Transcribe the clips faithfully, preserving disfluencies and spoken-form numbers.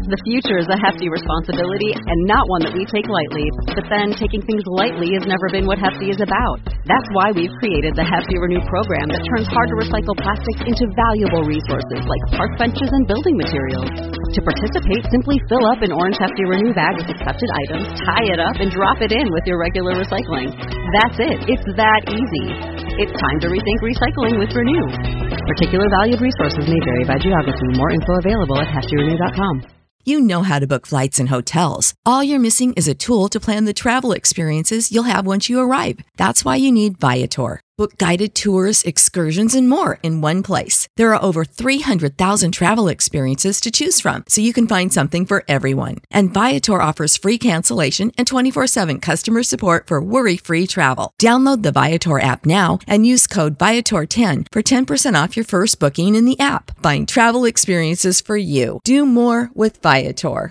The future is a hefty responsibility and not one that we take lightly. But then, taking things lightly has never been what Hefty is about. That's why we've created the Hefty Renew program that turns hard-to-recycle plastics into valuable resources like park benches and building materials. To participate, simply fill up an orange Hefty Renew bag with accepted items, tie it up, and drop it in with your regular recycling. That's it. It's that easy. It's time to rethink recycling with Renew. Particular valued resources may vary by geography. More info available at hefty renew dot com. You know how to book flights and hotels. All you're missing is a tool to plan the travel experiences you'll have once you arrive. That's why you need Viator. Book guided tours, excursions, and more in one place. There are over three hundred thousand travel experiences to choose from, so you can find something for everyone. And Viator offers free cancellation and twenty-four seven customer support for worry-free travel. Download the Viator app now and use code Viator ten for ten percent off your first booking in the app. Find travel experiences for you. Do more with Viator.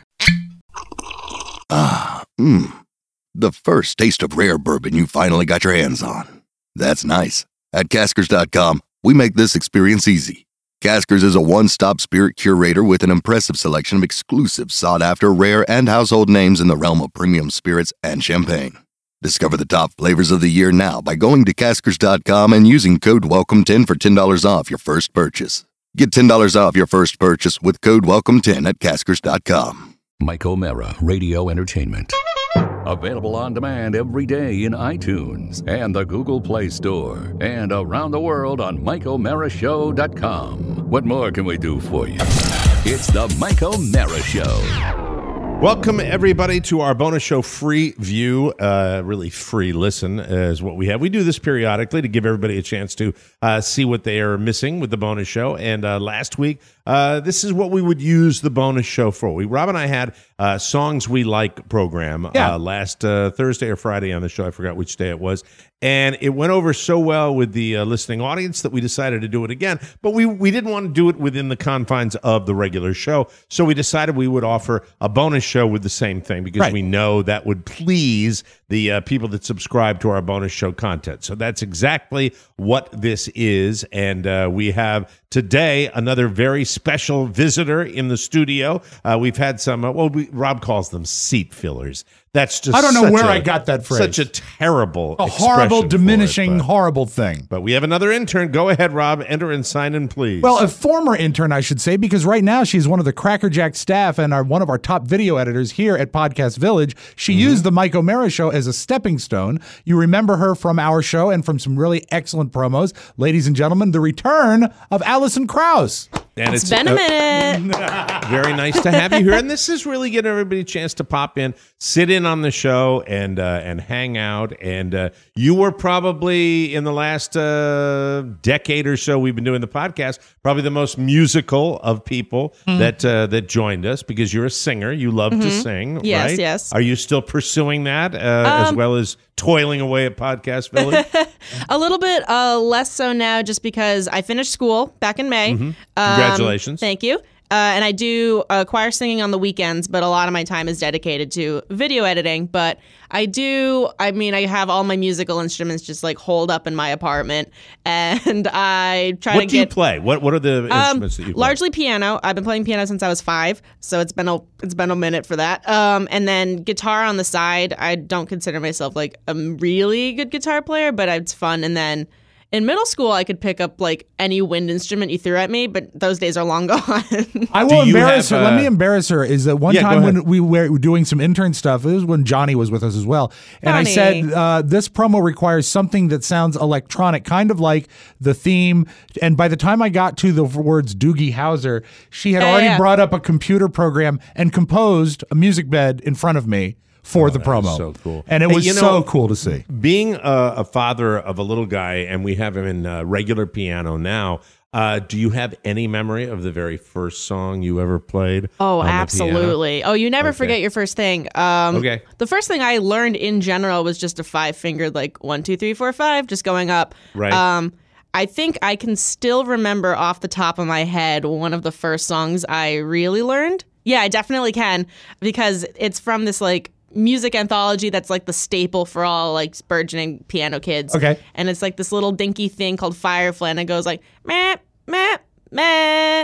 Ah, mmm. The first taste of rare bourbon you finally got your hands on. That's nice. At Caskers dot com, we make this experience easy. Caskers is a one-stop spirit curator with an impressive selection of exclusive, sought-after, rare, and household names in the realm of premium spirits and champagne. Discover the top flavors of the year now by going to Caskers dot com and using code welcome ten for ten dollars off your first purchase. Get ten dollars off your first purchase with code welcome ten at Caskers dot com. Mike O'Mara, Radio Entertainment. Available on demand every day in iTunes and the Google Play Store and around the world on Mike O'Mara Show dot com. What more can we do for you? It's the Mike O'Mara Show. Welcome, everybody, to our bonus show, Free View. Uh, really free listen is what we have. We do this periodically to give everybody a chance to uh, see what they are missing with the bonus show. And uh, last week, uh, this is what we would use the bonus show for. We, Rob and I had uh, Songs We Like program Yeah. uh, last uh, Thursday or Friday on the show. I forgot which day it was. And it went over so well with the uh, listening audience that we decided to do it again. But we, we didn't want to do it within the confines of the regular show. So we decided we would offer a bonus show with the same thing because Right. we know that would please the uh, people that subscribe to our bonus show content. So that's exactly what this is. And uh, we have today another very special visitor in the studio. Uh, we've had some, uh, well, we, Rob calls them seat fillers. That's just I don't know such where a- I got that phrase. Such a terrible, A expression horrible, for it, diminishing, but- horrible thing. But we have another intern. Go ahead, Rob. Enter and sign in, please. Well, a former intern, I should say, because right now she's one of the Crackerjack staff and our, one of our top video editors here at Podcast Village. She Mm-hmm. used the Mike O'Mara Show as a stepping stone. You remember her from our show and from some really excellent promos. Ladies and gentlemen, the return of Allison Krauss. and It's been a minute. Very nice to have you here. And this is really giving everybody a chance to pop in, sit in on the show, and uh, and hang out. And uh, you were probably, in the last uh, decade or so we've been doing the podcast, probably the most musical of people Mm-hmm. that uh, that joined us because you're a singer. You love to sing, Yes, right? yes. Are you still pursuing that uh, as Um, well as toiling away at Podcast Village? A little bit uh, less so now just because I finished school back in May. Um, Congratulations. Thank you. Uh, and I do uh, choir singing on the weekends, but a lot of my time is dedicated to video editing. But I do, I mean, I have all my musical instruments just like holed up in my apartment, and I try What to do you get play? What What are the um, instruments that you play? largely piano. I've been playing piano since I was five, so it's been a it's been a minute for that. Um, and then guitar on the side. I don't consider myself like a really good guitar player, but it's fun. And then in middle school, I could pick up like any wind instrument you threw at me, but those days are long gone. I will Do you embarrass have, her. Let uh, me embarrass her. Is that one Yeah, go time when ahead. we were doing some intern stuff, it was when Johnny was with us as well. And I Johnny. said, uh, this promo requires something that sounds electronic, kind of like the theme. And by the time I got to the words Doogie Howser, she had Yeah, already yeah. brought up a computer program and composed a music bed in front of me for the Oh, that is promo. so cool. And it Hey, was you know, so cool to see. Being a, a father of a little guy, and we have him in uh, regular piano now, uh, do you have any memory of the very first song you ever played? Oh, on the piano? absolutely. Oh, you never Okay. forget your first thing. Um, Okay. The first thing I learned in general was just a five fingered, like one, two, three, four, five, just going up. Right. Um, I think I can still remember off the top of my head one of the first songs I really learned. Yeah, I definitely can because it's from this like music anthology that's like the staple for all like burgeoning piano kids. Okay. And it's like this little dinky thing called Firefly, and it goes like meh, meh, meh.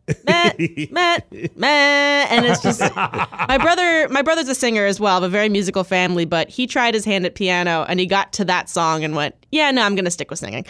meh, meh, meh, and it's just my brother. My brother's a singer as well, of a very musical family. But he tried his hand at piano, and he got to that song and went, "Yeah, no, I'm going to stick with singing."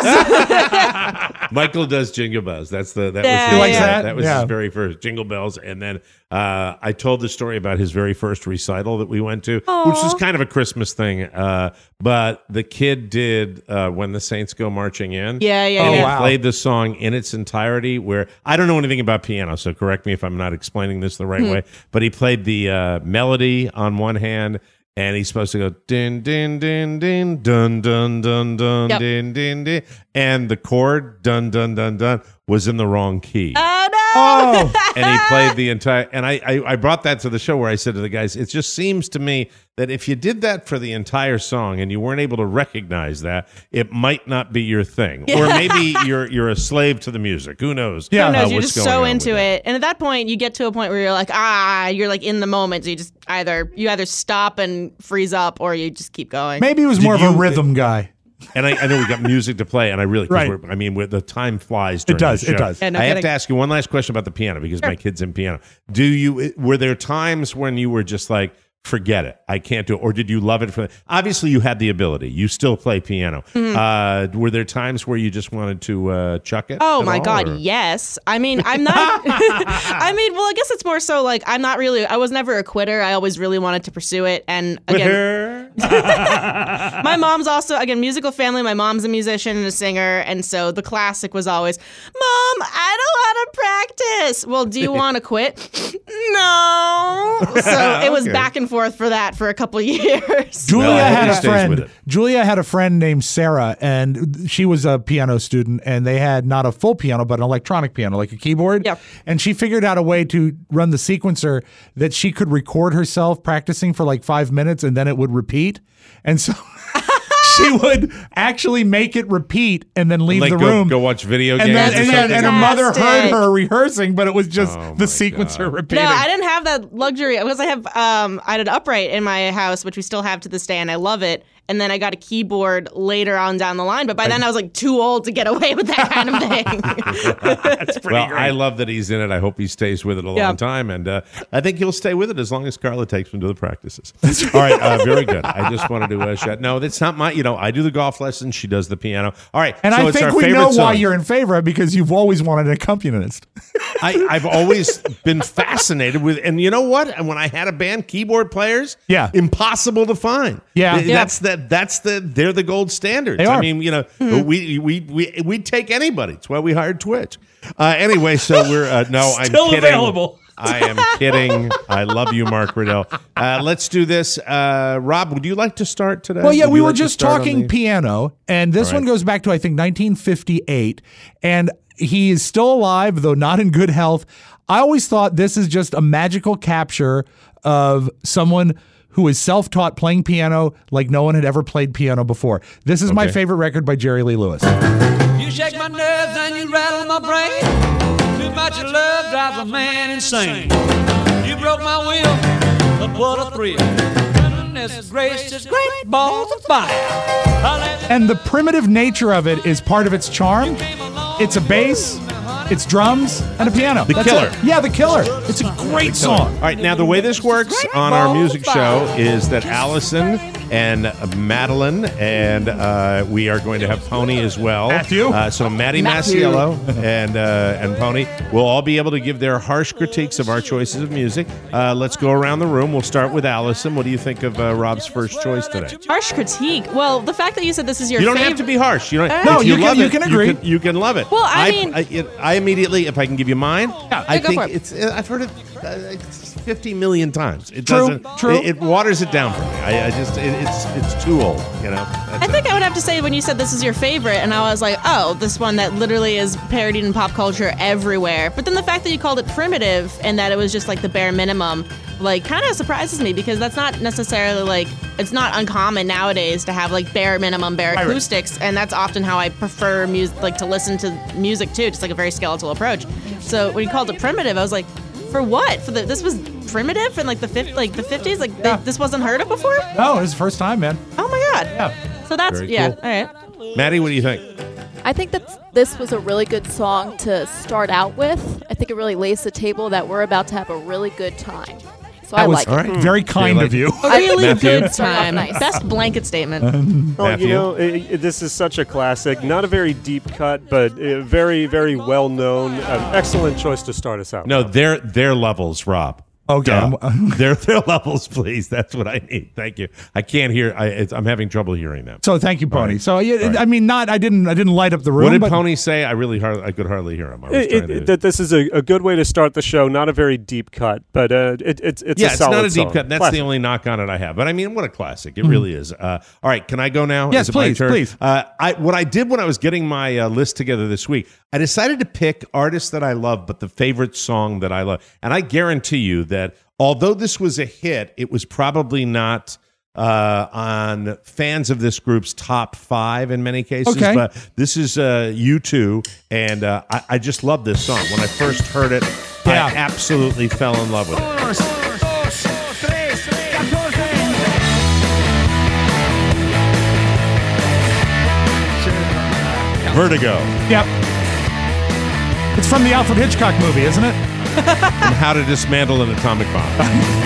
Michael does Jingle Bells. That's the that Yeah, was his, He likes that? that was Yeah. his very first Jingle Bells, and then uh, I told the story about his very first recital that we went to, which was kind of a Christmas thing. Uh, but the kid did uh, "When the Saints Go Marching In." Yeah, yeah, and yeah. he wow. played the song in its entirety. Where I don't know anything about piano, so correct me if I'm not explaining this the right Hmm. way. But he played the uh, melody on one hand. And he's supposed to go din din din din dun dun dun dun Yep. din din din, and the chord dun dun dun dun was in the wrong key. Oh no! Oh, And he played the entire. And I, I I brought that to the show where I said to the guys, it just seems to me that if you did that for the entire song and you weren't able to recognize that, it might not be your thing, or maybe you're you're a slave to the music. Who knows? Yeah. Who knows? uh, You're what's just going so on into with that. it, and at that point, you get to a point where you're like, ah, you're like in the moment. So you just either you either stop and freeze up, or you just keep going. maybe he was Did more of you- a rhythm guy. And I, I know we got music to play, and I really, 'cause Right. we're- I mean, with the time flies. During does, the it show. does. Yeah, no I have kidding. to ask you one last question about the piano because my kid's in piano. Do you? Were there times when you were just like, forget it, I can't do it, or did you love it for? Obviously, you had the ability. You still play piano. Mm-hmm. Uh, were there times where you just wanted to uh, chuck it? Oh at my all, God, or- yes. I mean, I'm not. I mean, well, I guess it's more so like I'm not really. I was never a quitter. I always really wanted to pursue it, and again, my mom's also again musical family. My mom's a musician and a singer, and so the classic was always, "Mom, I don't want to practice." Well, do you want to quit? No. So it was Okay. back and forth for that for a couple years. Julia Well, I hope had he a stays with friend. it. Julia had a friend named Sarah, and she was a piano student, and they had not a full piano, but an electronic piano, like a keyboard. Yep. And she figured out a way to run the sequencer that she could record herself practicing for like five minutes, and then it would repeat. And so she would actually make it repeat and then leave Like the go, room. go watch video and games. then, or and, yeah, something? and her mother heard Fantastic. her rehearsing, but it was just Oh the my sequencer God. repeating. No, I didn't have that luxury because I have um I had an upright in my house, which we still have to this day, and I love it. And then I got a keyboard later on down the line, but by then I was like too old to get away with that kind of thing. That's pretty Well, great. I love that he's in it. I hope he stays with it a Yeah. long time, and uh, I think he'll stay with it as long as Carla takes him to the practices. All right, uh, very good. I just wanted to uh, shout. No, that's not my. You know, I do the golf lessons. She does the piano. All right, and so I it's think our we favorite know why song. you're in favor of it, because you've always wanted an accompanist. I, I've always been fascinated with, and you know what? And when I had a band, keyboard players, Yeah. impossible to find. Yeah. Th- Yeah. that's that. That's the. They're the gold standards. They I are. mean, you know, we we we we take anybody. That's why we hired Twitch. Uh, anyway, so we're uh, no, I'm Still kidding. available. I am kidding. I love you, Mark Riddell. Uh, let's do this. Uh, Rob, would you like to start today? Well, yeah, Would we you were like to just start on talking the- piano, and this All one right. goes back to, I think, nineteen fifty-eight, and he is still alive, though not in good health. I always thought this is just a magical capture of someone who is self-taught playing piano like no one had ever played piano before. This is my Okay. favorite record by Jerry Lee Lewis. You shake my nerves and you rattle my brain. Too much of love drives a man insane. You broke my will, but what a thrill. Goodness gracious, great balls of fire. I let And the primitive nature of it is part of its charm. It's a bass, it's drums, and a piano. The That's Killer. it. Yeah, The Killer. It's a great song. All right, now the way this works on our music show is that Allison and Madeline and uh, we are going to have Pony as well. Matthew. Uh, so Maddie Masiello and uh, and Pony will all be able to give their harsh critiques of our choices of music. Uh, let's go around the room. We'll start with Allison. What do you think of uh, Rob's first choice today? Harsh critique. Well, the fact that you said this is your You don't favorite. have to be harsh. You don't. No, if you can- love you it, can agree. You can, you can love it. Well, I mean- I, it, I immediately, if I can give you mine, I Yeah, go think for it. it's. I've heard it uh, it's fifty million times. It True, doesn't. true. It, it waters it down for me. I, I just. It, it's. It's too old. You know. That's I think it. I would have to say when you said this is your favorite, and I was like, oh, this one that literally is parodied in pop culture everywhere. But then the fact that you called it primitive and that it was just like the bare minimum, like kind of surprises me because that's not necessarily like, it's not uncommon nowadays to have like bare minimum, bare Right. acoustics, and that's often how I prefer music, like to listen to music too, just like a very skeletal approach. So when you called it primitive, I was like, for what? For the this was primitive in like the fifth, like the fifties, like Yeah. they, this wasn't heard of before. No, it's the first time, man. Oh my god. Yeah. So that's Very yeah. cool. All right. Maddie, what do you think? I think that this was a really good song to start out with. I think it really lays the table that we're about to have a really good time. So That I was like all it. right. very kind like of you. A really Matthew? good time. Nice. Best blanket statement. Oh, Matthew? you know, it, it- this is such a classic. Not a very deep cut, but uh, very, very well known. An excellent choice to start us out. No, their their levels, Rob. Okay. Duh. their their levels, please. That's what I need. Thank you. I can't hear. I, it's, I'm having trouble hearing them. So thank you, Pony. right. So yeah, All right. I mean, not I didn't I didn't light up the room. What did but Pony say? I really hard, I could hardly hear him. I was It- trying it- to, that this is a, a good way to start the show. Not a very deep cut, but uh, it, it's it's yeah, a it's solid not a deep song. cut. That's Classic. the only knock on it I have. But I mean, what a classic! It really is. Uh, all right, can I go now? Yes, Is it my please, turn? please. Uh, I what I did when I was getting my uh, list together this week, I decided to pick artists that I love, but the favorite song that I love. And I guarantee you that although this was a hit, it was probably not uh, on fans of this group's top five in many cases. Okay. But this is uh, U two, and uh, I, I just love this song. When I first heard it, Yeah. I absolutely fell in love with it. Vertigo. Yep. It's from the Alfred Hitchcock movie, isn't it? And How to Dismantle an Atomic Bomb.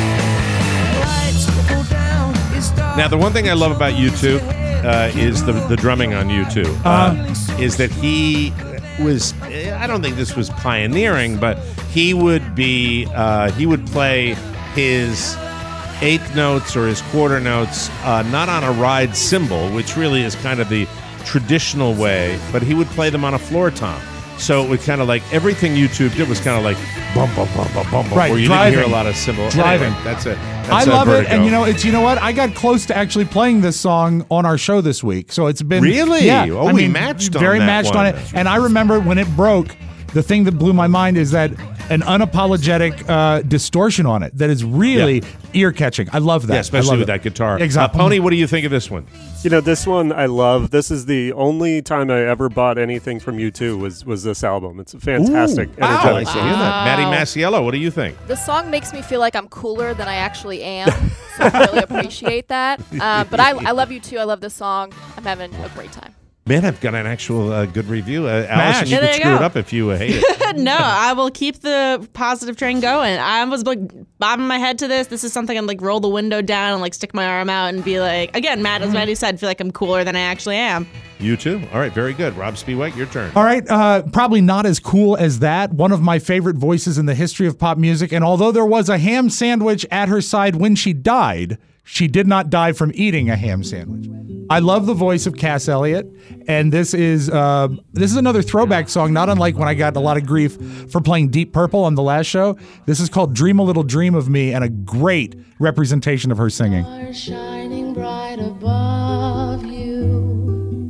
Now, the one thing I love about U two uh, is the, the drumming on U two. Uh, is that he was, I don't think this was pioneering, but he would be, uh, he would play his eighth notes or his quarter notes uh, not on a ride cymbal, which really is kind of the traditional way, but he would play them on a floor tom. So it would kind of like everything YouTube did was kind of like bum bum bum bum bum, Right, where you driving. didn't hear a lot of cymbal. Driving. Anyway, that's it. That's I uh, love it, Vertigo. and you know, it's you know what? I got close to actually playing this song on our show this week, so it's been Really? yeah. Oh, I we mean, matched on very that matched one. on it. And I remember when it broke, the thing that blew my mind is that an unapologetic uh, distortion on it that is really ear catching. I love that. yeah, I especially love with it. that guitar. Exactly. Uh, Pony, what do you think of this one? You know, this one I love. This is the only time I ever bought anything from U two was was this album. It's a fantastic, Ooh, wow, I energetic like to song. hear that. Maddie Masiello, what do you think? The song makes me feel like I'm cooler than I actually am, so I really appreciate that. Uh, but I, I love you too. I love this song. I'm having a great time. Man, I've got an actual uh, good review. Uh, Allison, you Yeah, could there you screw it go. up if you uh, hate it. No, I will keep the positive train going. I was like bobbing my head to this. This is something I'd like roll the window down and like stick my arm out and be like, again, Matt, as Maddie said, feel like I'm cooler than I actually am. You too? All right, very good. Rob Spiewak, your turn. All right, uh, probably not as cool as that. One of my favorite voices in the history of pop music, and although there was a ham sandwich at her side when she died, she did not die from eating a ham sandwich. I love the voice of Cass Elliot, and this is uh, this is another throwback song, not unlike when I got a lot of grief for playing Deep Purple on the last show. This is called Dream a Little Dream of Me, and a great representation of her singing. Stars shining bright above you.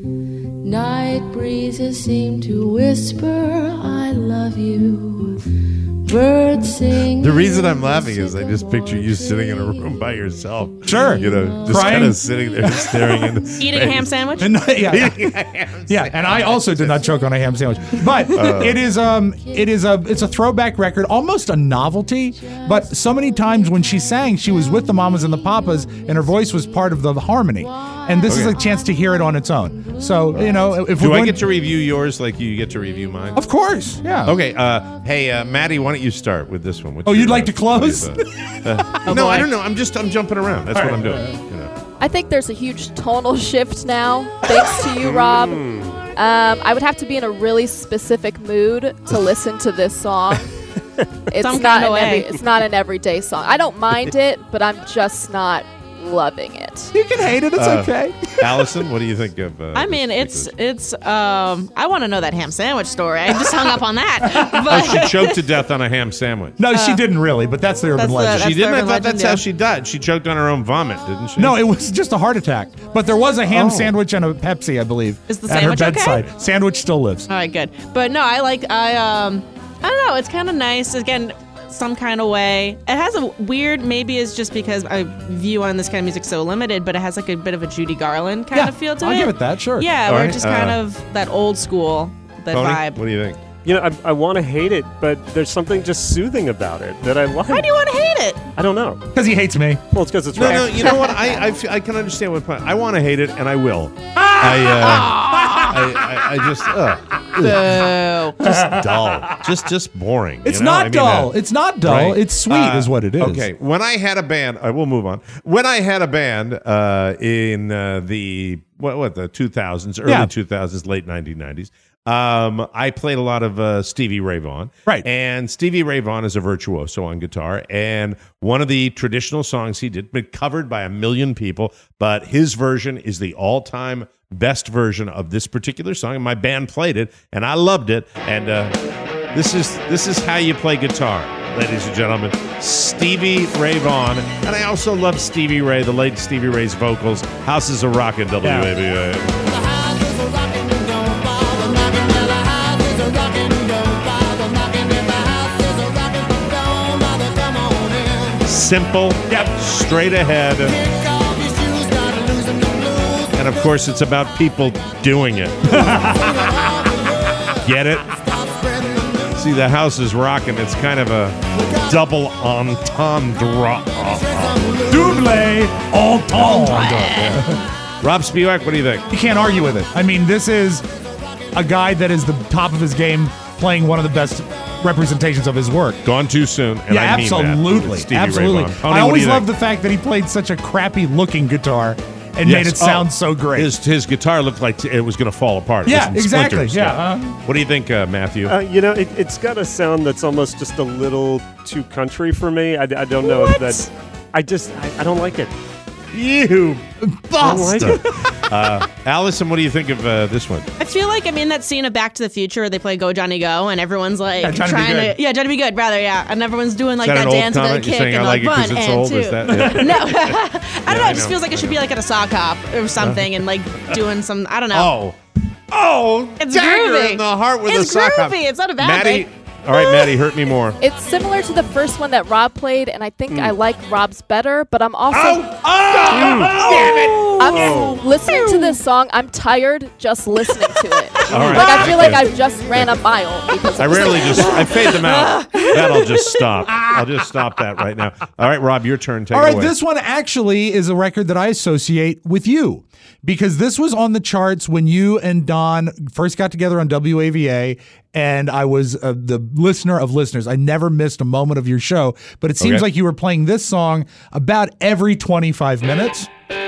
Night breezes seem to whisper, I love you. Birds sing. The reason I'm laughing is I just picture you sitting in a room by yourself. Sure. You know, just Crying. kind of sitting there staring into space. Eating a ham sandwich? And, yeah, yeah, and I also did not choke on a ham sandwich. But it is um it is a it's a throwback record, almost a novelty. But so many times when she sang, she was with the Mamas and the Papas, and her voice was part of the harmony. And this is a chance to hear it on its own. So you know, if Do we're I going, get to review yours like you get to review mine? of course, yeah. Okay, uh, hey, uh, Maddie, why don't you start with this one? What's Oh, your, you'd like uh, to close? what is, uh, uh, no, I don't know. I'm just I'm jumping around. That's what I'm doing. You know. I think there's a huge tonal shift now, thanks to you, Rob. Um, I would have to be in a really specific mood to listen to this song. It's Some not kinda an every, way. it's not an everyday song. I don't mind it, but I'm just not loving it. You can hate it. It's Uh, okay. Allison, what do you think of? Uh, I mean, this it's particular- it's. Um, I want to know that ham sandwich story. I just hung up on that. Oh, But she choked to death on a ham sandwich. No, she didn't really, but that's the urban that's the- legend. that's She didn't. I urban thought that's legend, how yeah. she died. She choked on her own vomit, didn't she? No, it was just a heart attack. But there was a ham Oh. sandwich and a Pepsi, I believe, Is the at her sandwich okay? bedside. Sandwich still lives. all right, good. But no, I like. I um. I don't know. It's kind of nice. Again, some kind of way. It has a weird. Maybe it's just because I view on this kind of music so limited, but it has like a bit of a Judy Garland kind Yeah, of feel to I'll it. give it that, sure. Yeah, All we're right, just kind uh, of that old school, that Tony, vibe. what do you think? You know, I, I want to hate it, but there's something just soothing about it that I like. Why do you want to hate it? I don't know. Because he hates me. Well, it's because it's No, right. no. You know what? I I, feel, I can understand what I want to hate it, and I will. I uh, I, I, I just, uh, Boo. just dull, just just boring. It's you know? not I mean, dull. uh, it's not dull. right. It's sweet, Uh, is what it is. Okay, when I had a band, I will move on. When I had a band uh, in uh, the what, what the two thousands, early Yeah. two thousands, late nineteen nineties, um, I played a lot of uh, Stevie Ray Vaughan. Right. And Stevie Ray Vaughan is a virtuoso on guitar, and one of the traditional songs he did, been covered by a million people, but his version is the all-time best version of this particular song. And my band played it, and I loved it. And uh, this is this is how you play guitar, ladies and gentlemen. Stevie Ray Vaughan. And I also love Stevie Ray, the late Stevie Ray's vocals. House is a rockin' W A V A. Simple, yep, straight ahead. And of course, it's about people doing it. Get it? See, the house is rocking. It's kind of a double entendre. Double entendre. Rob Spiewak, what do you think? You can't argue with it. I mean, this is a guy that is the top of his game, playing one of the best representations of his work. Gone too soon, and yeah, I mean absolutely, that. Stevie absolutely. Ray Vaughan. Tony, I what do always you love think? the fact that he played such a crappy looking guitar and Yes. made it sound Oh, so great. His his guitar looked like it was going to fall apart. It Yeah, was in exactly. splinters. Yeah, uh, What do you think, uh, Matthew? Uh, you know, it, it's got a sound that's almost just a little too country for me. I, I don't know What? if that's. I just I, I don't like it. You Buster. uh, Allison, what do you think of uh, this one? I feel like I'm in that scene of Back to the Future where they play Go Johnny Go and everyone's like Yeah, trying to be trying good. to, yeah, Johnny Be Good, rather, yeah, and everyone's doing like Is that that, an old dance and comment? the You're kick saying I and like like it 'cause one it's and old? two. Is that- yeah. No, I don't Yeah, know. I It just know. feels like it should be like at a sock hop or something and like doing some. I don't know. Oh, oh, It's dagger groovy. in the heart with It's a sock hop. groovy. It's not a bad Maddie, thing. all right, Maddie, hurt me more. It's similar to the first one that Rob played, and I think I like Rob's better, but I'm also Oh, oh, damn it. I'm Oh. listening to this song. I'm tired just listening to it. All right. Like I feel like Okay. I've just ran a mile because I of this rarely song. just I fade them out. That'll just stop. I'll just stop that right now. All right, Rob, your turn. Take All it right, away. this one actually is a record that I associate with you because this was on the charts when you and Don first got together on W A V A, and I was uh, the listener of listeners. I never missed a moment of your show, but it seems Okay. like you were playing this song about every twenty-five minutes.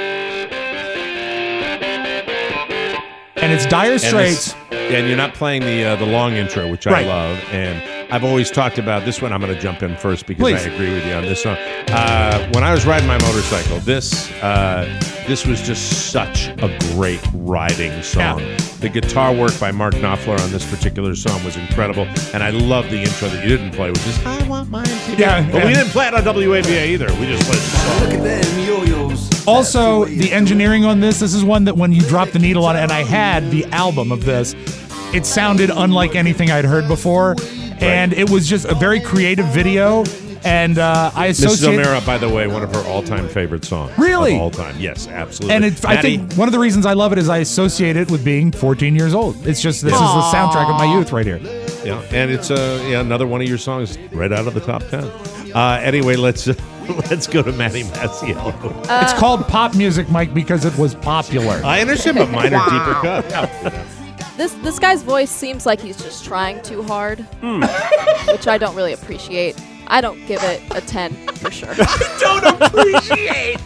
And it's Dire And Straits. this- and you're not playing the uh, the long intro, which Right. I love. And I've always talked about this one. I'm going to jump in first because Please. I agree with you on this one. Uh, when I was riding my motorcycle, this uh, this was just such a great riding song. Yeah. The guitar work by Mark Knopfler on this particular song was incredible, and I love the intro that you didn't play, which is "I Want Mine Today." Yeah, but yeah. we didn't play it on W A V A either. We just played the song. Also, the engineering on this, this is one that when you drop the needle on it, and I had the album of this, it sounded unlike anything I'd heard before. And it was just a very creative video. And uh, I Missus associate. O'Mara, by the way, one of her all-time favorite songs. Really? Of all time. Yes, absolutely. And it, I Maddie? think one of the reasons I love it is I associate it with being fourteen years old. It's just, this is the soundtrack of my youth right here. Yeah, and it's uh, yeah, another one of your songs right out of the top ten. Uh, anyway, let's uh, let's go to Maddie Masiello. It's called pop music, Mike, because it was popular. I understand, but mine are deeper cut. This this guy's voice seems like he's just trying too hard, Hmm. which I don't really appreciate. I don't give it a ten for sure. Don't appreciate.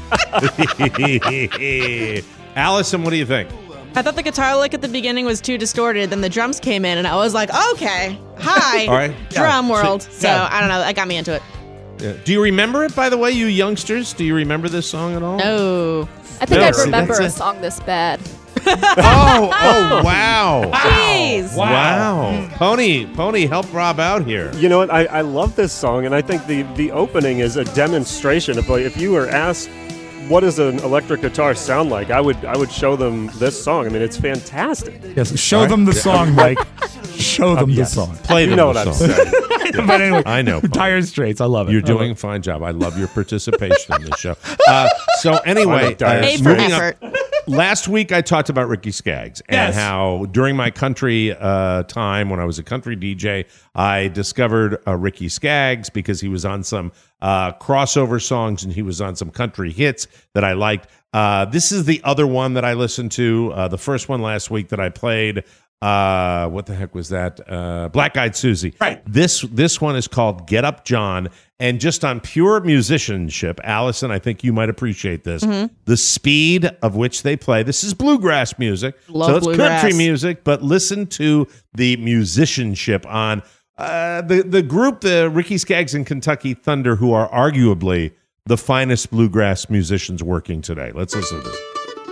Allison, what do you think? I thought the guitar lick at the beginning was too distorted. Then the drums came in, and I was like, okay, hi, All right. drum Yeah. world. So- So yeah. I don't know. That got me into it. Yeah. Do you remember it, by the way, you youngsters? Do you remember this song at all? No. I think No, I see, remember that's a a- song this bad. Oh, oh, wow. Jeez. Wow. Pony, Pony, help Rob out here. You know what? I, I love this song, and I think the, the opening is a demonstration of like if you were asked what does an electric guitar sound like, I would I would show them this song. I mean, it's fantastic. Yes, show All right. them the song, Mike. Show them the yes. song. Play You them know the what I'm song. saying. But anyway, I know. Pony. Dire Straits. I love it. You're I love doing it. a fine job. I love your participation in this show. Uh, so anyway, Dire uh, Straits. A for moving effort. up, last week I talked about Ricky Skaggs and Yes. how during my country uh, time when I was a country D J, I discovered uh, Ricky Skaggs because he was on some uh, crossover songs and he was on some country hits that I liked. Uh, this is the other one that I listened to. Uh, the first one last week that I played. Uh, what the heck was that? Uh, Black Eyed Susie. Right. This this one is called Get Up John. And just on pure musicianship, Allison, I think you might appreciate this. Mm-hmm. The speed of which they play. This is bluegrass music. Love so it's bluegrass. country music, but listen to the musicianship on uh, the, the group, the Ricky Skaggs and Kentucky Thunder, who are arguably the finest bluegrass musicians working today. Let's listen to this.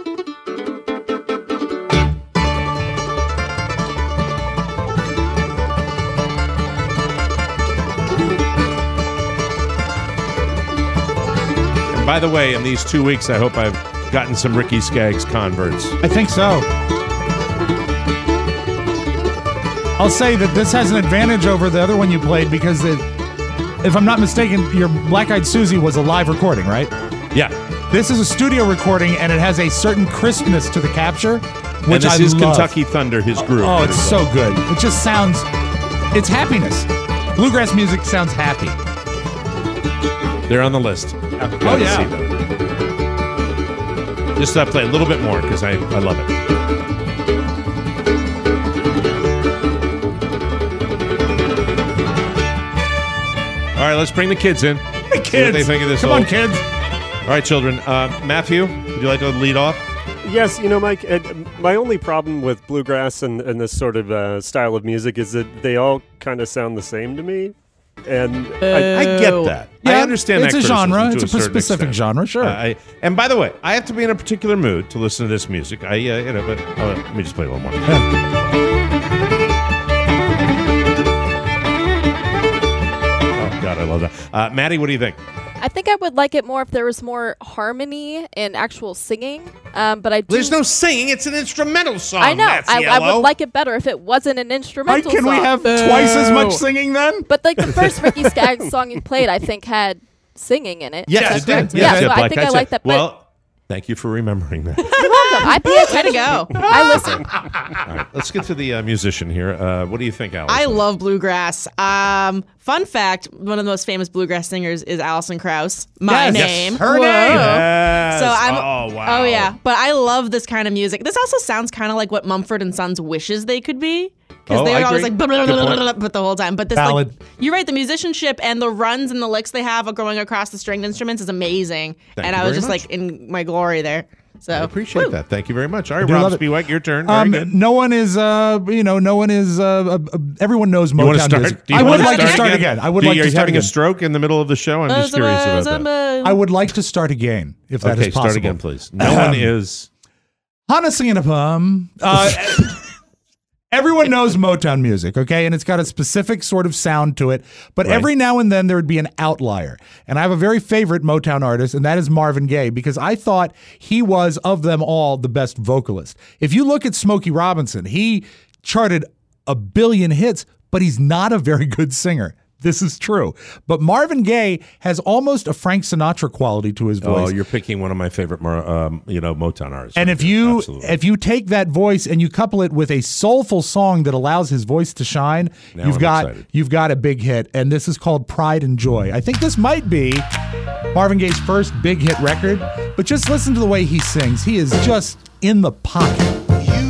By the way, in these two weeks, I hope I've gotten some Ricky Skaggs converts. I think so. I'll say that this has an advantage over the other one you played because, it, if I'm not mistaken, your Black Eyed Susie was a live recording, right? Yeah. This is a studio recording, and it has a certain crispness to the capture, which and this I is love. Kentucky Thunder, his group. Oh, it's so good. It just sounds, it's happiness. Bluegrass music sounds happy. They're on the list. Oh, yeah. Just uh, play a little bit more because I, I love it. All right, let's bring the kids in. Hey, kids. See what they think of this. Come old- on, kids. All right, children. Uh, Matthew, would you like to lead off? Yes, you know, Mike, uh, my only problem with bluegrass and, and this sort of uh, style of music is that they all kind of sound the same to me. And I, I get that. I Yeah, understand it's that a genre. criticism to It's a certain specific extent. genre, sure. Uh, I, and by the way, I have to be in a particular mood to listen to this music. I, uh, you know, but uh, let me just play one more. Oh God, I love that. Uh, Maddie, what do you think? I think I would like it more if there was more harmony and actual singing. Um, but I do. There's no singing; it's an instrumental song. I know. I, I Mazziello. would like it better if it wasn't an Mike, instrumental can song. we have twice as much singing then? But like the first Ricky Skaggs song you played, I think had singing in it. Yes, Yes, it did. yes, Yeah, Yes, so yeah, I Black think Eyed I said- like that, but- Well, thank you for remembering that. You're welcome. I pay Way attention. to go. I listen. All right, let's get to the uh, musician here. Uh, what do you think, Allison? I love bluegrass. Um, fun fact: one of the most famous bluegrass singers is Alison Krauss. My Yes. name. Yes, her Whoa. name. Yes. So I'm. Oh wow. Oh yeah, but I love this kind of music. This also sounds kind of like what Mumford and Sons wishes they could be. Because Oh, they I were always agree. like blah, blah, Good blah, blah, point. blah, but the whole time. But this, Ballad. like, you're right. The musicianship and the runs and the licks they have going across the stringed instruments is amazing. Thank and you I was very just much. like in my glory there. So I appreciate that. Thank you very much. All right, do Rob love it. Spiewak, your turn. Very Um, good. no one is, uh, you know, no one is. Uh, uh, everyone knows You want to Motown start? music. Do you I would wanna like to start again. I would Do like you, to are you start having again. a stroke in the middle of the show? I'm just curious about that. I would like to start again, if that is Okay, possible. start again, please. No Um, one is. Hana singing a pum. Uh, everyone knows Motown music, okay? And it's got a specific sort of sound to it. But Right. every now and then there would be an outlier. And I have a very favorite Motown artist, and that is Marvin Gaye, because I thought he was, of them all, the best vocalist. If you look at Smokey Robinson, he charted a billion hits, but he's not a very good singer. This is true. But Marvin Gaye has almost a Frank Sinatra quality to his voice. Oh, you're picking one of my favorite, Mar- um, you know, Motown artists. And if you Absolutely. if you take that voice and you couple it with a soulful song that allows his voice to shine, Now you've I'm got excited. you've got a big hit. And this is called Pride and Joy. I think this might be Marvin Gaye's first big hit record. But just listen to the way he sings. He is just in the pocket.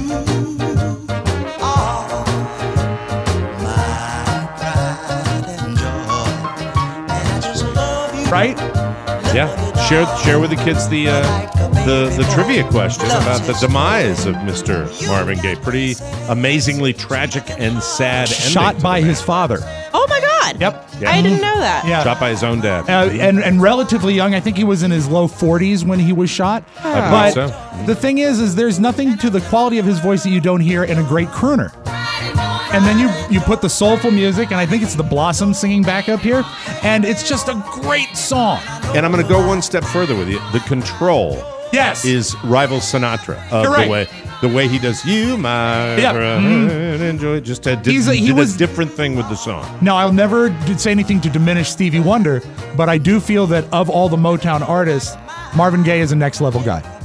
Right? yeah, share share with the kids the uh, the the trivia question about the demise of Mister Marvin Gaye. Pretty amazingly tragic and sad. ending Shot to by the his man. father. Oh my God. Yep. Yeah. I didn't know that. Yeah. Shot by his own dad. Uh, and and relatively young. I think he was in his low forties when he was shot. I But believe so. the thing is, is there's nothing to the quality of his voice that you don't hear in a great crooner. And then you you put the soulful music, and I think it's the Blossom singing back up here, and it's just a great song. And I'm going to go one step further with you. The control Yes. is rival Sinatra of You're the right. way the way he does you my Yeah. pride Mhm. enjoy just a, did, He's a- he did was- a different thing with the song. Now, I'll never d- say anything to diminish Stevie Wonder, but I do feel that of all the Motown artists, Marvin Gaye is a next level guy.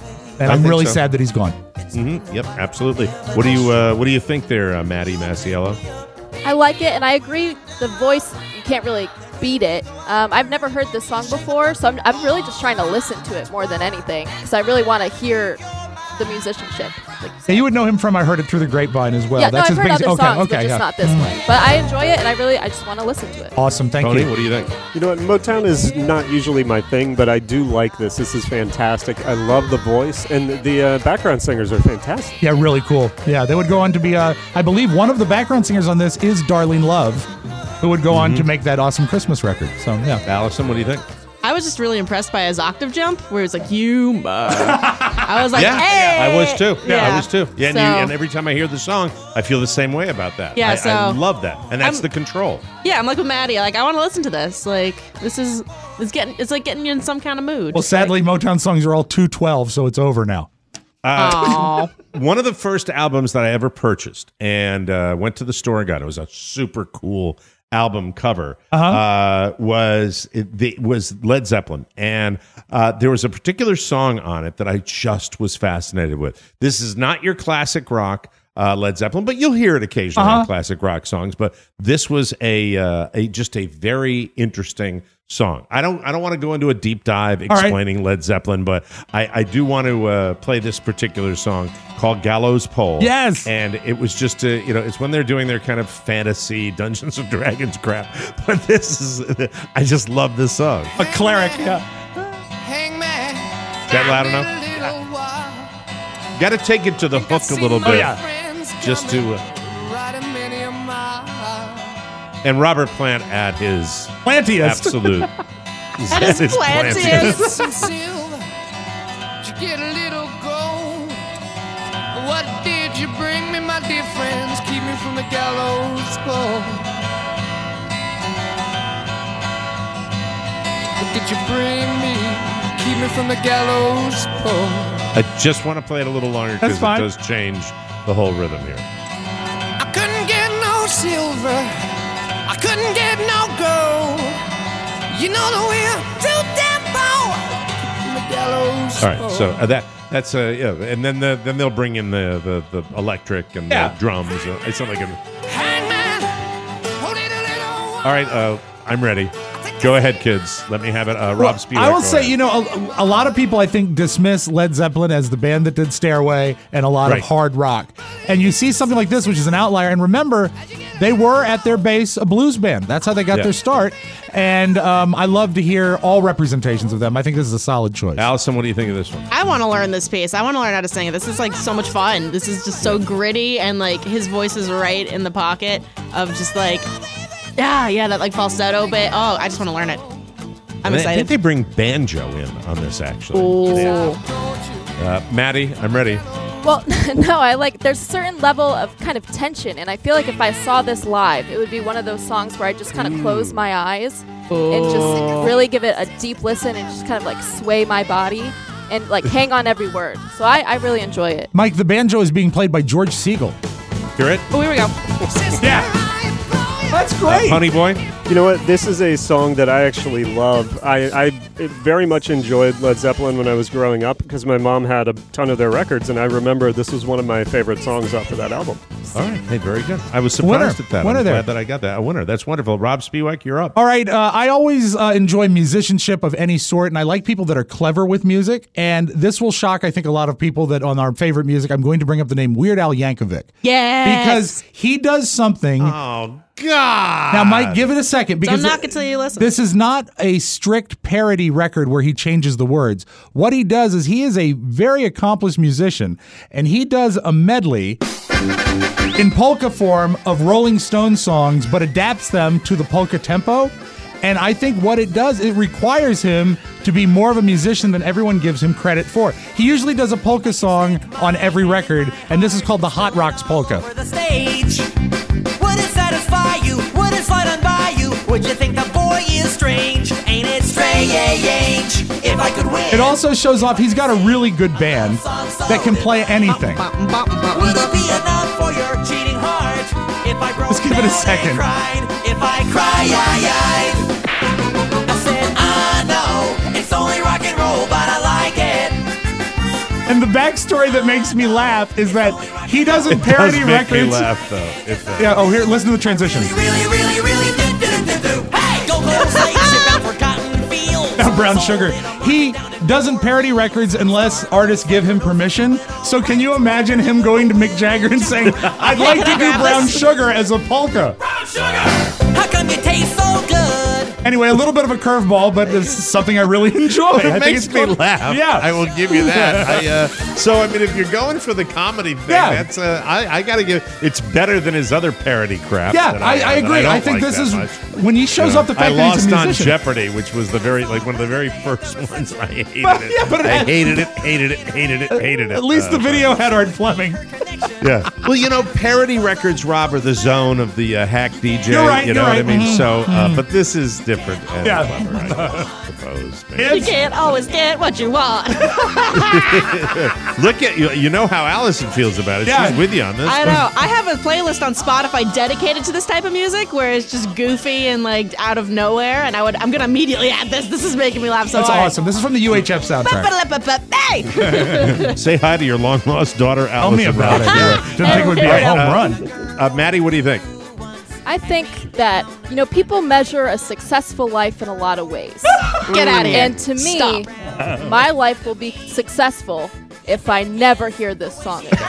And I I'm think really so. sad that he's gone. Mm-hmm. Yep, absolutely. What do you uh, What do you think there, uh, Maddie Masiello? I like it, and I agree. The voice, you can't really beat it. Um, I've never heard this song before, so I'm, I'm really just trying to listen to it more than anything because I really want to hear the musicianship. Like, Yeah, you would know him from I Heard It Through the Grapevine as well. yeah, That's no, I've his heard big other okay, songs, okay, but just yeah. not this one. But I enjoy it, and I really, I just want to listen to it. Awesome, thank Tony, you. what do you think? You know what? Motown is not usually my thing, but I do like this. This is fantastic. I love the voice, and the uh, background singers are fantastic. Yeah, really cool. Yeah, they would go on to be, uh, I believe one of the background singers on this is Darlene Love, who would go on to make that awesome Christmas record. So, yeah. Allison, what do you think? I was just really impressed by his octave jump, where he was like, "You." must." I was like, yeah, "Hey!" I was too. Yeah, I was too. Yeah, and, So- you, and every time I hear the song, I feel the same way about that. Yeah, I, so- I love that, and that's I'm- the control. Yeah, I'm like with Maddie. Like, I want to listen to this. Like, this is it's getting it's like getting you in some kind of mood. Well, Just sadly, Motown songs are all two twelve, so it's over now. Uh, one of the first albums that I ever purchased and uh, went to the store and got, it was a super cool album cover, Uh-huh. uh, was it the, was Led Zeppelin, and uh, there was a particular song on it that I just was fascinated with. This is not your classic rock uh, Led Zeppelin, but you'll hear it occasionally Uh-huh. in classic rock songs. But this was a uh, a just a very interesting song. I don't I don't want to go into a deep dive right. explaining Led Zeppelin, but I, I do want to uh, play this particular song called Gallows Pole. Yes. And it was just, uh, you know, it's when they're doing their kind of fantasy Dungeons and Dragons crap. But this is, I just love this song. A cleric, yeah. Is that loud enough? Got to take it to the hook a little bit. Oh, yeah. Just to. Uh, and Robert Plant at his Plantiest. absolute. At his plantiest. Get a little gold. What did you bring me, my dear friends? Keep me from the gallows pole. What did you bring me? Keep me from the gallows pole. I just want to play it a little longer That's because it fine. does change the whole rhythm here. I couldn't get no silver. I couldn't get no gold. You know the wheel too damn power. From the gallows All right, pole. so uh, that that's uh, yeah, and then the, then they'll bring in the the, the electric and Yeah. the drums. Uh, it's not like a, Hangman, hold it a little while. all right, uh, I'm ready. Go ahead, kids. Let me have it. Uh, Rob Spivak. I will go say, ahead. you know, a, a lot of people I think dismiss Led Zeppelin as the band that did Stairway and a lot Right. of hard rock. And you see something like this, which is an outlier. And remember, they were at their base a blues band. That's how they got Yeah. their start. And um, I love to hear all representations of them. I think this is a solid choice. Allison, what do you think of this one? I want to learn this piece. I want to learn how to sing it. This is like so much fun. This is just so gritty, and like his voice is right in the pocket of just like, yeah, yeah, that like falsetto bit. Oh, I just want to learn it. I'm And I think excited. they bring banjo in on this, actually. Oh. Uh, Maddie, I'm ready. Well, no, I like, there's a certain level of kind of tension, and I feel like if I saw this live, it would be one of those songs where I just kind of close my eyes and just really give it a deep listen and just kind of like sway my body and like hang on every word. So I, I really enjoy it. Mike, the banjo is being played by George Siegel. Hear it? Oh, here we go. Yeah. That's Uh, great. Honey Boy? You know what? This is a song that I actually love. I, I very much enjoyed Led Zeppelin when I was growing up because my mom had a ton of their records, and I remember this was one of my favorite songs off of that album. All right. Hey, very good. I was surprised Winner. at that. Winner I'm there. glad that I got that. A winner. That's wonderful. Rob Spivak, you're up. All right. Uh, I always uh, enjoy musicianship of any sort, and I like people that are clever with music. And this will shock, I think, a lot of people that on our favorite music, I'm going to bring up the name Weird Al Yankovic. Yes. Because he does something. Oh, God. Now, Mike, give it a second. Because Don't knock it till you listen. This is not a strict parody record where he changes the words. What he does is he is a very accomplished musician, and he does a medley in polka form of Rolling Stones songs, but adapts them to the polka tempo. And I think what it does, it requires him to be more of a musician than everyone gives him credit for. He usually does a polka song on every record, and this is called the Hot Rocks Polka. The stage. Would it satisfy you? Would it slide on by you? Would you think the boy is strange? Ain't it strange? If I could win. It also shows off he's got a really good band that can play anything. Would it be enough for your cheating heart? If I broke Let's give it a down second. and cried, if I cry, I, I said, I know it's only rock and roll, but I like it. And the backstory that makes me laugh is that he doesn't It parody does make records. me laugh, though. It does. Yeah. Oh, here, listen to the transition. Really, really, really do do do do. Hey, go go slave ship out for cotton fields. Now, Brown Sugar. He doesn't parody records unless artists give him permission. So can you imagine him going to Mick Jagger and saying, "I'd like to do Brown Sugar as a polka"? Brown sugar. How come you taste so good? Anyway, a little bit of a curveball, but it's something I really enjoy. It I think makes it's me fun. laugh. Yeah, I will give you that. I, uh, so, I mean, if you're going for the comedy thing, Yeah. that's uh, I, I got to give. It's better than his other parody crap. Yeah, that I, I that agree. don't I, think like this that is much. when he shows You know, up the fact I that he's lost a on musician. Jeopardy, which was the very like one of the very first ones. I hated But- it. yeah, but it I had- hated it, hated it, hated it, hated it. At least Uh, the video had Art Fleming. Yeah. Well, you know, parody records, Rob, are the zone of the uh, hack D J. You're right, You know you're what right. I mean? Mhm. So, uh, Mhm. but this is different. And Yeah. clever, I suppose. man. You can't always get what you want. Look at you. You know how Allison feels about it. Yeah. She's with you on this. I know. I have a playlist on Spotify dedicated to this type of music where it's just goofy and like out of nowhere. And I would, I'm gonna immediately add this. This is making me laugh so That's hard. awesome. This is from the U H F soundtrack. Hey! Say hi to your long lost daughter, Tell me Allison. about it. Ross. Yeah. Didn't think it would be a home Uh, run. Uh, Maddie, what do you think? I think that, you know, people measure a successful life in a lot of ways. Get out of here. And to me, Stop. my life will be successful if I never hear this song again.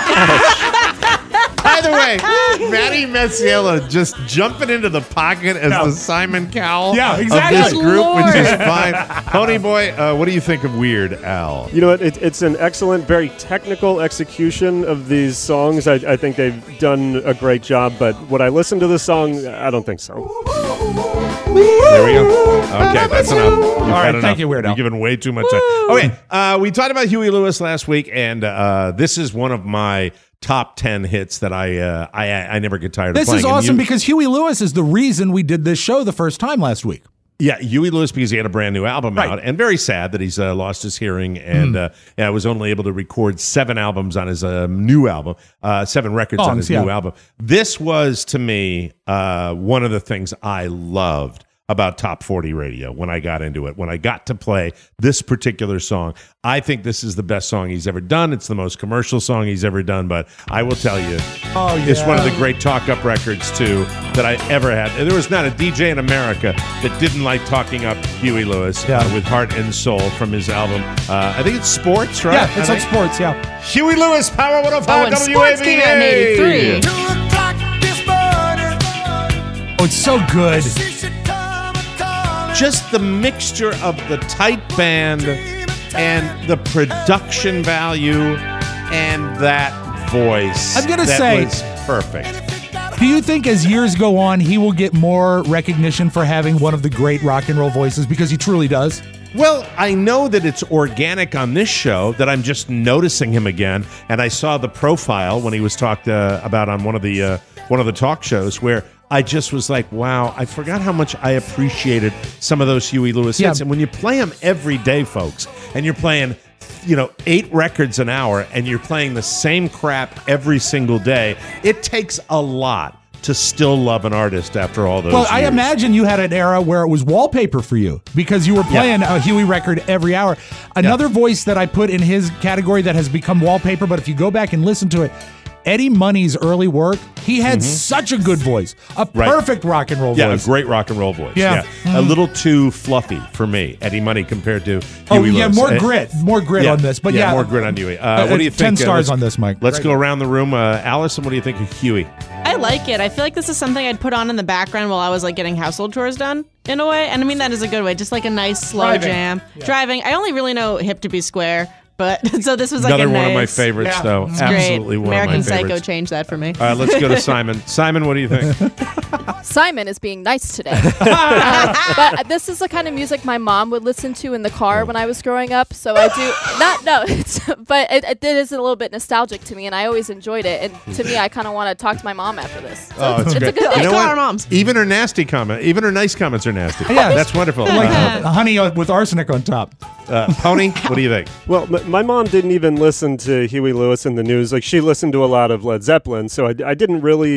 By the way, Maddie Masiello just jumping into the pocket as Yeah. the Simon Cowell Yeah, of exactly. this group, which is Lord. fine. Pony Boy, uh, what do you think of Weird Al? You know what? It, it's an excellent, very technical execution of these songs. I, I think they've done a great job, but would I listen to this song? I don't think so. There we go. Okay, that's enough. You've All had right, enough. thank you, Weird Al. You've given way too much time. Okay, uh, we talked about Huey Lewis last week, and uh, this is one of my top ten hits that I uh, I I never get tired of This playing. is And awesome you- because Huey Lewis is the reason we did this show the first time last week. Yeah, Huey Lewis, because he had a brand new album Right. out, and very sad that he's uh, lost his hearing, and Mm. uh, yeah, was only able to record seven albums on his uh, new album, uh, seven records on Songs, his yeah. new album. This was, to me, uh, one of the things I loved about Top forty Radio when I got into it, when I got to play this particular song. I think this is the best song he's ever done. It's the most commercial song he's ever done, but I will tell you, Oh, yeah. it's one of the great talk-up records, too, that I ever had. There was not a D J in America that didn't like talking up Huey Lewis Yeah. uh, with Heart and Soul from his album. Uh, I think it's Sports, right? Yeah, it's I on think? sports, yeah. Huey Lewis, Power one oh Oh, five and W A Sports V A. came out in eighty-three. Two o'clock this morning, Oh, it's so good. she should come a calling. Just the mixture of the tight band and the production value and that voice. I'm gonna that say- was perfect. Do you think as years go on, he will get more recognition for having one of the great rock and roll voices because he truly does? Well, I know that it's organic on this show, that I'm just noticing him again. And I saw the profile when he was talked uh, about on one of the uh, one of the talk shows where I just was like, wow, I forgot how much I appreciated some of those Huey Lewis Yeah. hits. And when you play them every day, folks, and you're playing, you know, eight records an hour and you're playing the same crap every single day, it takes a lot to still love an artist after all those Well, I years. imagine you had an era where it was wallpaper for you because you were playing a Huey record every hour. Another voice that I put in his category that has become wallpaper, but if you go back and listen to it, Eddie Money's early work, he had such a good voice, a Right. perfect rock and roll Yeah, voice. a great rock and roll voice. Yeah. Yeah. A little too fluffy for me, Eddie Money, compared to Oh, Huey yeah, Lewis. more Uh, grit, more grit yeah, on this. But yeah, more grit on Huey. Uh, uh, what do you ten think? Uh, stars let's- on this, Mike. Let's Right. go around the room. Uh, Allison, what do you think of Huey? I like it. I feel like this is something I'd put on in the background while I was like getting household chores done in a way. And I mean that is a good way. Just like a nice slow Driving. jam. Driving. I only really know Hip to Be Square, but so this was like Another a one of my nice- favorites, Yeah. though. It's Absolutely great. one American of my Psycho favorites. changed that for me. All right, let's go to Simon. Simon, what do you think? Simon is being nice today. uh, but this is the kind of music my mom would listen to in the car when I was growing up. So I do not no, it's, but it, it is a little bit nostalgic to me, and I always enjoyed it. And to me, I kind of want to talk to my mom after this. So Oh, it's, it's it's a great. good You thing. know Call what? our moms. Even her nasty comment, even her nice comments are nasty. Yeah. That's wonderful. like Uh, uh, honey uh, with arsenic on top. uh, Pony, what do you think? Well, m- my mom didn't even listen to Huey Lewis in the news. Like, she listened to a lot of Led Zeppelin, so I, I didn't really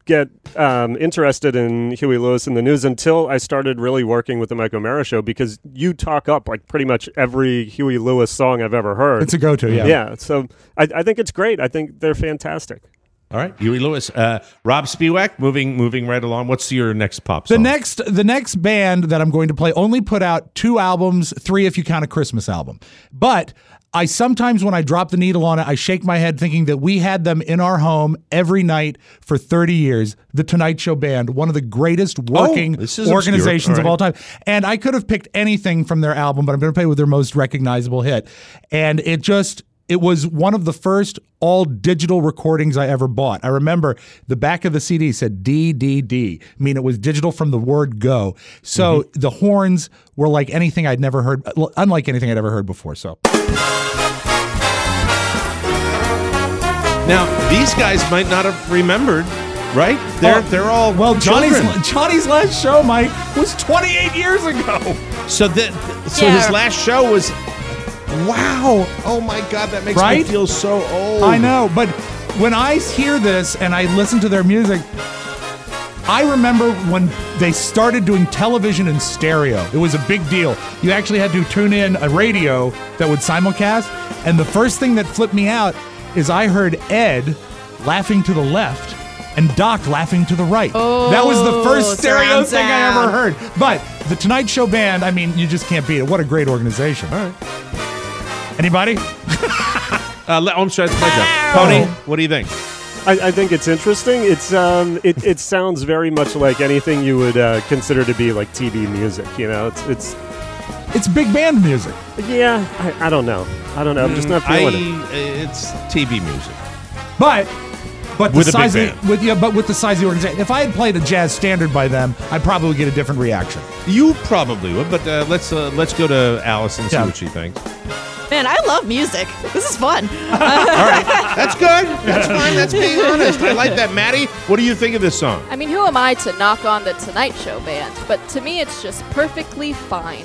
get um, interested in Huey Lewis and the News until I started really working with the Mike O'Mara Show, because you talk up like pretty much every Huey Lewis song I've ever heard. It's a go-to, yeah. Yeah, so I, I think it's great. I think they're fantastic. All right, Huey Lewis, uh, Rob Spiewak, moving moving right along. What's your next pop song? The next the next band that I'm going to play only put out two albums, three if you count a Christmas album. But I sometimes, when I drop the needle on it, I shake my head thinking that we had them in our home every night for thirty years. The Tonight Show Band, one of the greatest working oh, this is organizations obscure. All right. of all time. And I could have picked anything from their album, but I'm going to play with their most recognizable hit. And it just... It was one of the first all-digital recordings I ever bought. I remember the back of the C D said D D D. I mean, it was digital from the word go. So mm-hmm. the horns were like anything I'd never heard, unlike anything I'd ever heard before. So now, these guys might not have remembered, right? They're oh, they're all well. Johnny's children. Johnny's last show, Mike, was twenty-eight years ago. So that so Yeah. his last show was. Wow. Oh, my God. That makes Right? me feel so old. I know, but when I hear this and I listen to their music, I remember when they started doing television in stereo. It was a big deal. You actually had to tune in a radio that would simulcast, and the first thing that flipped me out is I heard Ed laughing to the left and Doc laughing to the right. Oh, that was the first stereo surround thing I ever sound. heard. But the Tonight Show Band, I mean, you just can't beat it. What a great organization. All right. Anybody? uh, let, oh, I'm sorry, that's my job. Pony, what do you think? I, I think it's interesting. It's um, it, it sounds very much like anything you would uh, consider to be like T V music. You know, it's it's It's big band music. yeah. I, I don't know. I don't know. I'm just not feeling I, it. It's T V music. But but the With a big size of band. the, with yeah, but with the size of the organization. If I had played a jazz standard by them, I'd probably get a different reaction. You probably would, but uh, let's uh, let's go to Alice and see Yeah. what she thinks. Man, I love music. This is fun. All right, that's good. That's fine. That's being honest. I like that. Maddie, what do you think of this song? I mean, who am I to knock on the Tonight Show Band? But to me, it's just perfectly fine.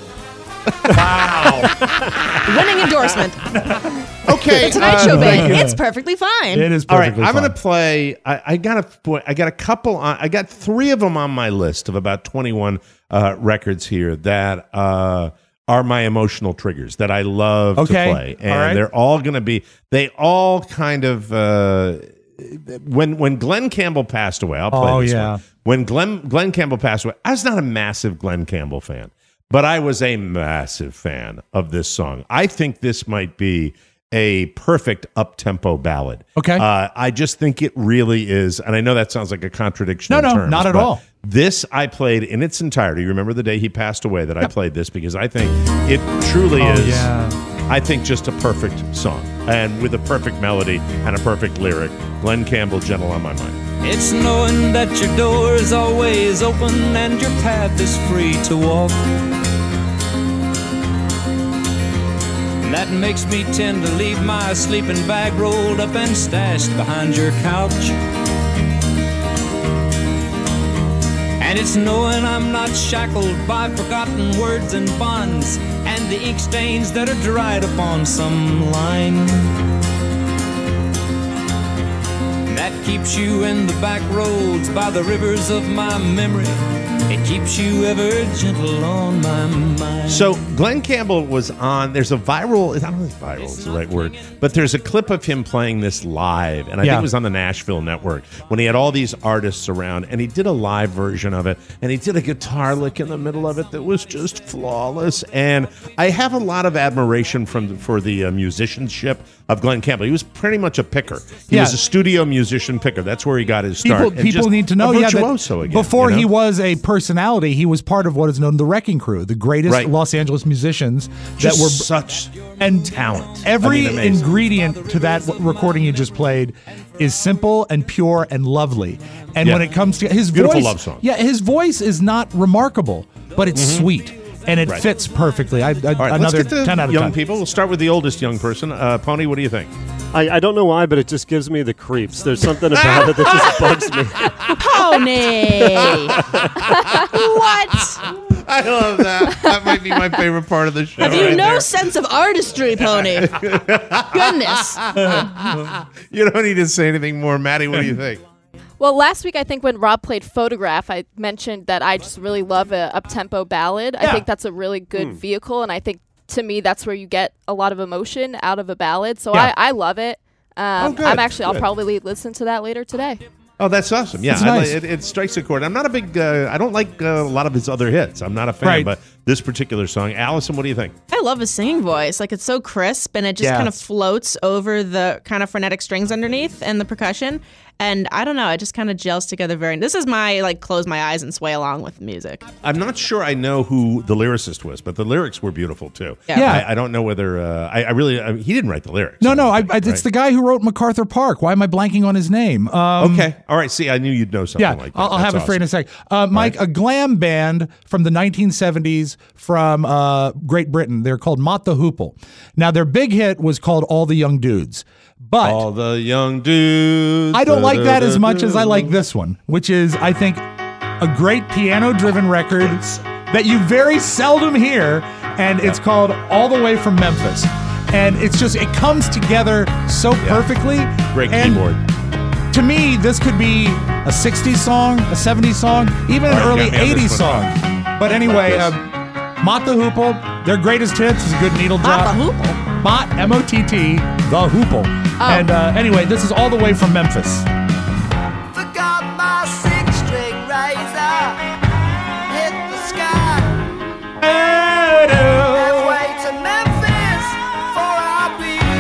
Wow. Winning endorsement. Okay, The Tonight uh, Show Band. you. It's perfectly fine. It is all right. perfectly I'm fine. going to play. I, I got a. I got a couple. On, I got three of them on my list of about twenty-one uh, records here that uh, are my emotional triggers that I love Okay. to play, and All right. they're all going to be. They all kind of. Uh, when when Glenn Campbell passed away, I'll play Oh, this yeah. one. When Glenn Glenn Campbell passed away, I was not a massive Glenn Campbell fan, but I was a massive fan of this song. I think this might be a perfect up-tempo ballad. Okay. Uh, I just think it really is, and I know that sounds like a contradiction No, in no, terms, not at but all. This I played in its entirety. You remember the day he passed away that I played this because I think it truly Oh, is, yeah. I think, just a perfect song. And with a perfect melody and a perfect lyric. Glenn Campbell, Gentle on My Mind. It's knowing that your door is always open and your path is free to walk. That makes me tend to leave my sleeping bag rolled up and stashed behind your couch. And it's knowing I'm not shackled by forgotten words and bonds and the ink stains that are dried upon some line. That keeps you in the back roads by the rivers of my memory. It keeps you ever gentle on my mind. So Glenn Campbell was on, there's a viral, I don't know if viral is the right word, but there's a clip of him playing this live, and I Yeah. think it was on the Nashville Network, when he had all these artists around, and he did a live version of it, and he did a guitar lick in the middle of it that was just flawless, and I have a lot of admiration from for the uh, musicianship of Glenn Campbell. He was pretty much a picker. He Yeah. was a studio musician picker. That's where he got his start. People, And people just need to a know, yeah, that virtuoso again, before you know? he was a personality, he was part of what is known the Wrecking Crew, the greatest Right. Los Angeles musicians Just that were such and talent. Every I mean, amazing. ingredient to that w- recording you just played is simple and pure and lovely. And Yeah. when it comes to his Beautiful voice, love song. yeah, his voice is not remarkable, but it's sweet and it Right. fits perfectly. I, I, All right, another let's get to ten out of young ten. people. We'll start with the oldest young person. Uh, Pony, what do you think? I, I don't know why, but it just gives me the creeps. There's something about it that just bugs me. Pony. What? I love that. That might be my favorite part of the show. Have you right no there. sense of artistry, Pony? Goodness. You don't need to say anything more. Maddie, what do you think? Well, last week I think when Rob played Photograph, I mentioned that I just really love a up-tempo ballad. Yeah. I think that's a really good Mm. vehicle, and I think to me that's where you get a lot of emotion out of a ballad. So Yeah. I, I love it. Um, Oh, good, I'm actually, good. I'll probably listen to that later today. Oh, that's awesome. Yeah, That's I nice. li- it, it strikes a chord. I'm not a big, uh, I don't like uh, a lot of his other hits. I'm not a fan, Right. but this particular song. Allison, what do you think? I love his singing voice. Like, it's so crisp and it just Yeah. kind of floats over the kind of frenetic strings underneath and the percussion. And I don't know, it just kind of gels together very. This is my, like, close my eyes and sway along with the music. I'm not sure I know who the lyricist was, but the lyrics were beautiful too. Yeah. Yeah. I, I don't know whether, uh, I, I really, I, he didn't write the lyrics. No, no, I, I, it's Right. the guy who wrote MacArthur Park. Why am I blanking on his name? Um, Okay. All right. See, I knew you'd know something Yeah, like that. I'll, I'll have That's it for you in a awesome. sec. Uh, Mike, a glam band from the nineteen seventies from uh, Great Britain. They're called Mott the Hoople. Now, their big hit was called All the Young Dudes. But All the young dudes. I don't like that as much da-da-da-da. as I like this one, which is, I think, a great piano-driven record that you very seldom hear, and it's called All the Way from Memphis. And it's just, it comes together so perfectly. Great And keyboard. to me, this could be a sixties song, a seventies song, even an All right, you early got me on this eighties one. song. But anyway, Like uh, Mott the Hoople, their greatest hits is a good needle Mott drop. the Hoople? Mott, M O T T, the Hoople. Oh. And uh, anyway, this is All the Way from Memphis. Forgot my six-string razor. Hit the sky. Halfway to Memphis, for I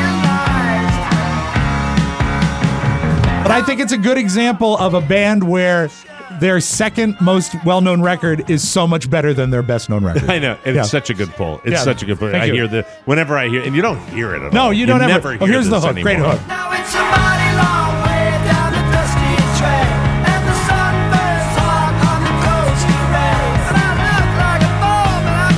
realized. But I think it's a good example of a band where their second most well-known record is so much better than their best-known record. I know. And Yeah. It's such a good pull. It's Yeah. such a good pull. Thank I you. hear the, whenever I hear, and you don't hear it at all. No, you don't ever. never Oh, hear here's the this hook. Great anymore. hook. Now it's a mighty long way down the dusty trail, and the sun burns hard on the coastal rail. And I look like a fool, and I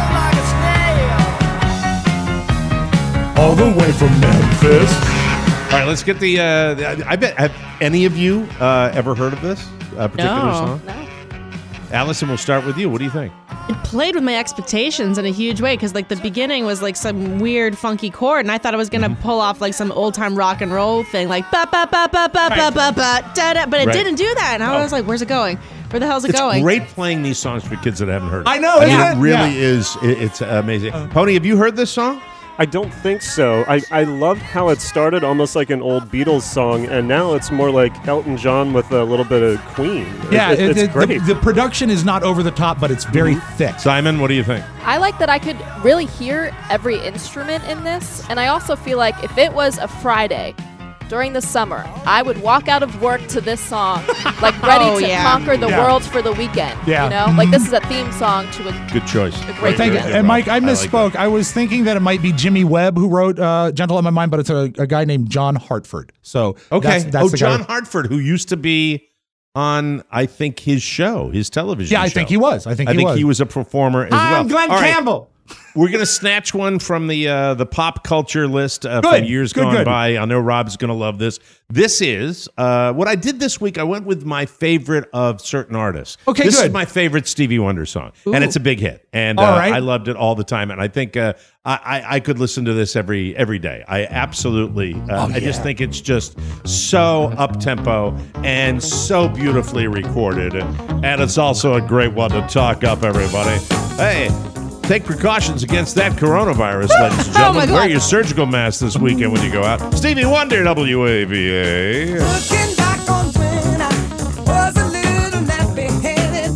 crawl like a snail. All the way from Memphis. All right, let's get the, uh, the- I bet, have any of you uh, ever heard of this uh, particular No. song? No. Allison, we'll start with you. What do you think? It played with my expectations in a huge way because, like, the beginning was like some weird, funky chord, and I thought I was gonna Mm-hmm. pull off like some old time rock and roll thing, like ba ba ba ba ba ba ba ba da da. But it Right. didn't do that, and I Oh. was like, "Where's it going? Where the hell's it It's going?" great playing these songs for kids that haven't heard it. I know, I mean, isn't it it? really Yeah. is. It, it's amazing. Pony, have you heard this song? I don't think so. I, I loved how it started almost like an old Beatles song, and now it's more like Elton John with a little bit of Queen. It- Yeah, it- it- it's it- great. the, the production is not over the top, but it's very thick. Simon, what do you think? I like that I could really hear every instrument in this, and I also feel like if it was a Friday during the summer, I would walk out of work to this song, like ready Oh, to yeah. conquer the Yeah. world for the weekend. Yeah. You know, like this is a theme song to a. Good choice. A Well, great thank you. Yeah. And Mike, I like misspoke. that. I was thinking that it might be Jimmy Webb who wrote uh, "Gentle on My Mind," but it's a, a guy named John Hartford. So Okay. that's, that's oh, the John guy. Hartford, who used to be on, I think, his show, his television Yeah, I show. think he was. I think I he think was. he was a performer as well. I'm Glenn All right, Campbell. We're going to snatch one from the uh, the pop culture list uh, Good. from years Good, gone good. by. I know Rob's going to love this. This is uh, what I did this week. I went with my favorite of certain artists. Okay, this good. is my favorite Stevie Wonder song, and it's a big hit. And All uh, right. I loved it all the time. And I think uh, I, I I could listen to this every every day. I absolutely. Uh, Oh, I just think it's just so up tempo and so beautifully recorded, and it's also a great one to talk up everybody. Hey. Take precautions against that coronavirus, ladies and Oh, my gentlemen. God. Wear your surgical mask this weekend when you go out. Stevie Wonder, W A V A. Looking back on when I was a little nappy-headed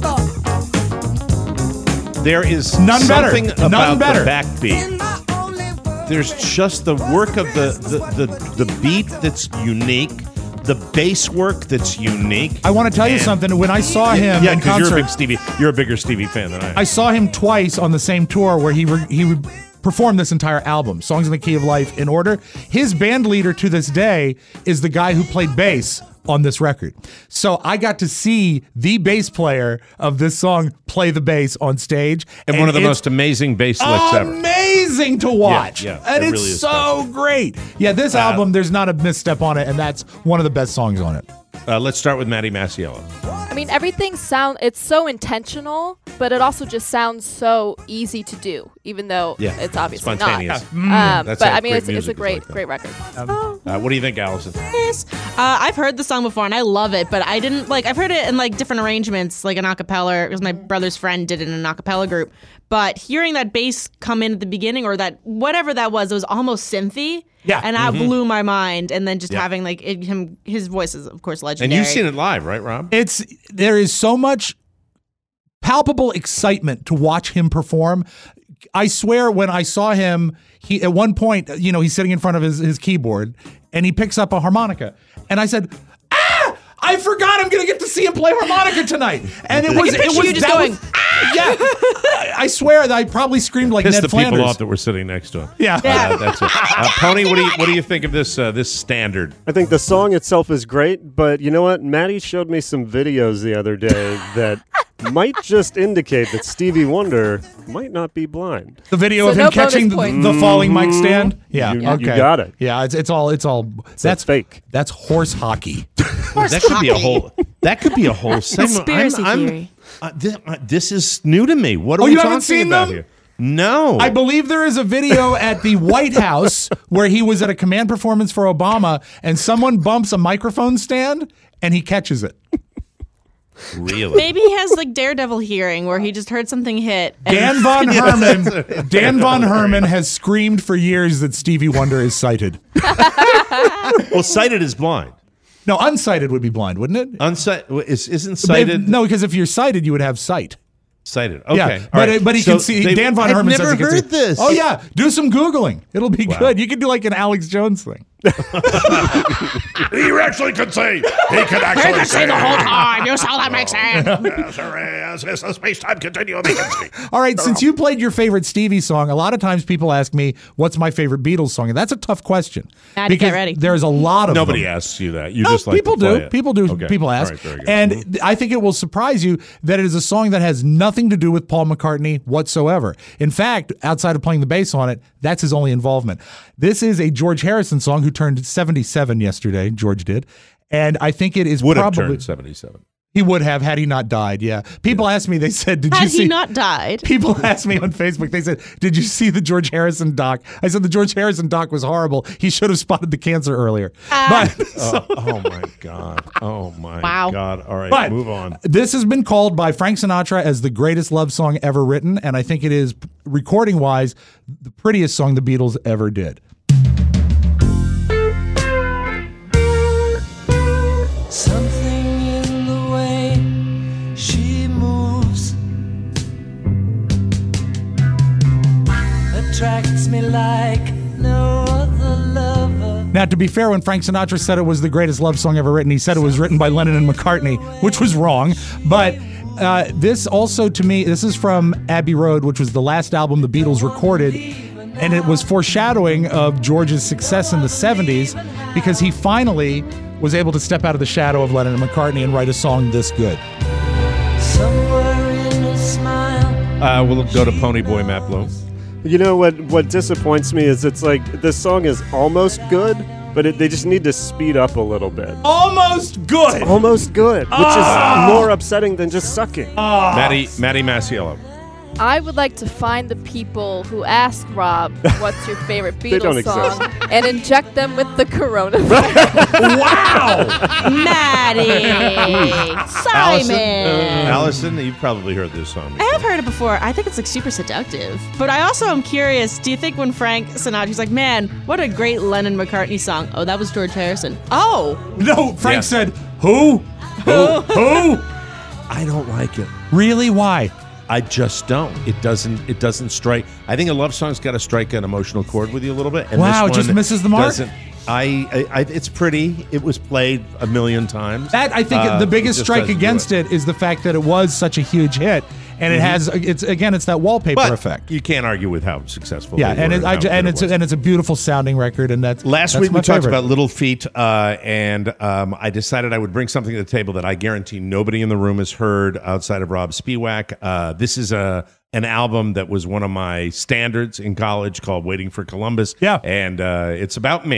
boy. There is None better. something None about better. the backbeat. In my only world. There's just the work of the, the, the, the beat that's unique, the bass work that's unique. I want to tell you And- something. When I saw him Yeah, in because you're a concert, big Stevie. You're a bigger Stevie fan than I am. I saw him twice on the same tour where he re- he re- performed this entire album, Songs in the Key of Life, in order. His band leader to this day is the guy who played bass on this record. So I got to see the bass player of this song play the bass on stage. and one of the it's most amazing bass licks ever. amazing to watch. Yeah, yeah, and it it's really is so great. Yeah, this Uh, album, there's not a misstep on it, and that's one of the best songs on it. Uh, let's start with Matty Masiello. mean, everything sound it's so intentional, but it also just sounds so easy to do, even though Yeah. it's obviously Spontaneous. not. Mm. Um, That's but how I mean, great it's, it's a music is great, like that. great record. Uh, what do you think, Allison? Yes. Uh, I've heard the song before and I love it, but I didn't like. I've heard it in like different arrangements, like an acapella. Because my brother's friend did it in an acapella group. But hearing that bass come in at the beginning, or that whatever that was, it was almost synthy. Yeah. and that Mhm. blew my mind. And then just Yeah. having like it, him, his voice is of course And legendary. you've seen it live, right, Rob? It's there is so much palpable excitement to watch him perform. I swear, when I saw him, he at one point, you know, he's sitting in front of his, his keyboard and he picks up a harmonica, and I said, "Ah, I forgot I'm going to get to see him play harmonica tonight." And it I was can it picture was you just that going, was- yeah. I, I swear that I probably screamed like Pissed Ned the Flanders. people off that were sitting next to him. Yeah. Uh, that's it. Uh, Pony, what do you what do you think of this uh, this standard? I think the song itself is great, but you know what? Maddie showed me some videos the other day that might just indicate that Stevie Wonder might not be blind. The video So of him no bonus catching the, points. the falling mic stand. Yeah, You- you okay, got it. Yeah, it's it's all it's all that's fake. That's horse hockey. that could be a whole. That could be a whole segment. Conspiracy I'm, I'm, theory. Uh, this, uh, this is new to me. What are Oh, we you talking haven't seen about them? here? No. I believe there is a video at the White House where he was at a command performance for Obama, and someone bumps a microphone stand, and he catches it. Really? Maybe he has like Daredevil hearing where he just heard something hit. and- Dan Von Herman. Dan Von Herman has screamed for years that Stevie Wonder is sighted. Well, sighted is blind. No, unsighted would be blind, wouldn't it? Unsighted is, isn't If- sighted. no, because if you're sighted, you would have sight. Sighted. Okay. Yeah, All but right. but he So can see. they- Dan Von I've Herman never says he can heard see. this. Oh yeah, do some googling. It'll be Wow. good. You can do like an Alex Jones thing. He actually could say. He could actually He could see say the whole time. You saw that make sense. Yes, there is. It's a space-time continuum. He can see. All right, since you played your favorite Stevie song, a lot of times people ask me, "What's my favorite Beatles song?" And that's a tough question. Maddie, get because ready. There's a lot of Nobody them. asks you that. You No, just like people to play do. it. People do. Okay. People ask. All right, very good. And Mhm. th- I think it will surprise you that it is a song that has nothing to do with Paul McCartney whatsoever. In fact, outside of playing the bass on it, that's his only involvement. This is a George Harrison song who turned seventy-seven yesterday. George did. And I think it is would have probably turned seventy-seven. he would have had he not died. Yeah. People asked me. They said, "Did you Had see?" he not died? People asked me on Facebook, they said, "Did you see the George Harrison doc?" I said, "The George Harrison doc was horrible. He should have spotted the cancer earlier." Ah. But, Oh, oh my God. Oh my Wow. God. All right, but move on. this has been called by Frank Sinatra as the greatest love song ever written. And I think it is, recording wise, the prettiest song the Beatles ever did. Something in the way she moves attracts me like no other lover. Now, to be fair, when Frank Sinatra said it was the greatest love song ever written, he said it was written by Lennon and McCartney, which was wrong. But uh, this also, to me, this is from Abbey Road, which was the last album the Beatles recorded. And it was foreshadowing of George's success in the seventies because he finally was able to step out of the shadow of Lennon and McCartney and write a song this good. Somewhere in a smile. Uh, we'll go to Ponyboy Matt Bloom. You know what? What disappoints me is it's like this song is almost good, but it, they just need to speed up a little bit. Almost good. Almost good, which Ah! is more upsetting than just sucking. Maddie, Maddie Masiello. I would like to find the people who ask Rob, "What's your favorite They don't Beatles exist. song?" and inject them with the coronavirus. Wow! Maddie, Allison, Simon. Allison, you've probably heard this song. I have heard it before. I think it's like super seductive. But I also am curious. Do you think when Frank Sinatra's like, "Man, what a great Lennon McCartney song"? Oh, that was George Harrison. Oh, No, Frank Yeah. said, "Who? Who? Who? I don't like it. Really? Why?" I just don't. It doesn't. It doesn't strike. I think a love song's got to strike an emotional chord with you a little bit. And Wow, it this just one misses the mark? doesn't. I, I, I. It's pretty. It was played a million times. That I think Uh, the it biggest just strike doesn't do against it. is the fact that it was such a huge hit, and it Mhm. has it's again it's that wallpaper But effect. you can't argue with how successful. Yeah, they and were it, I, how ju- good and it it's was. and it's a beautiful sounding record, and that's Last that's week we my talked favorite. about Little Feat, uh, and um, I decided I would bring something to the table that I guarantee nobody in the room has heard outside of Rob Spiewak. Uh, this is a an album that was one of my standards in college called "Waiting for Columbus." Yeah, and uh, it's about me.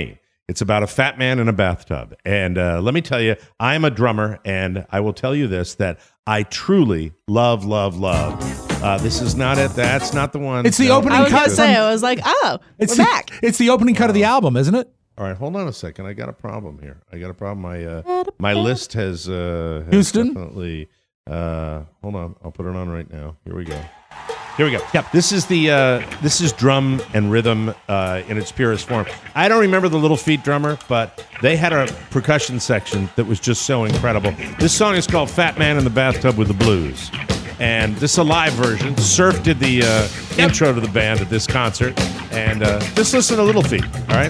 It's about a fat man in a bathtub. And uh, let me tell you, I'm a drummer, and I will tell you this, that I truly love, love, love. Uh, this is not it. That's not the one. It's the No. opening I was cut. gonna say, I was like, oh, It's we're the, back. It's the opening cut of the album, isn't it? All right, hold on a second. I got a problem here. I got a problem. My uh, my list has, uh, has Houston? definitely. Uh, hold on, I'll put it on right now. Here we go. Here we go. Yep. This is the uh, this is drum and rhythm uh, in its purest form. I don't remember the Little Feat drummer, but they had a percussion section that was just so incredible. This song is called "Fat Man in the Bathtub with the Blues," and this is a live version. Surf did the uh, yep. intro to the band at this concert, and uh, just listen to Little Feat. All right.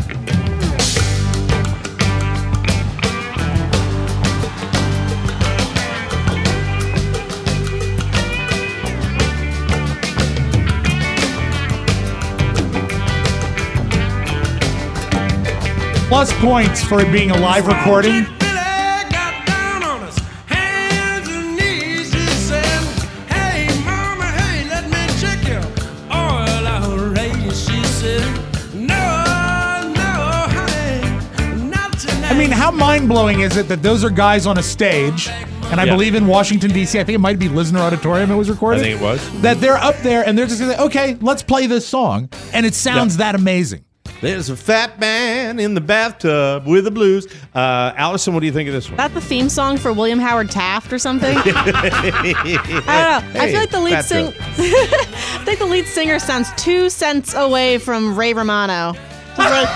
Plus points for it being a live recording. I mean, how mind-blowing is it that those are guys on a stage, and I Yeah. believe in Washington, D C, I think it might be Lisner Auditorium it was recorded. I think it was. That they're up there, and they're just going to say, okay, let's play this song, and it sounds Yep. that amazing. There's a fat man in the bathtub with the blues. Uh, Allison, what do you think of this one? Is that the theme song for William Howard Taft or something? I don't know. I feel like the lead fat sing. I think the lead singer sounds two cents away from Ray Romano. Just like,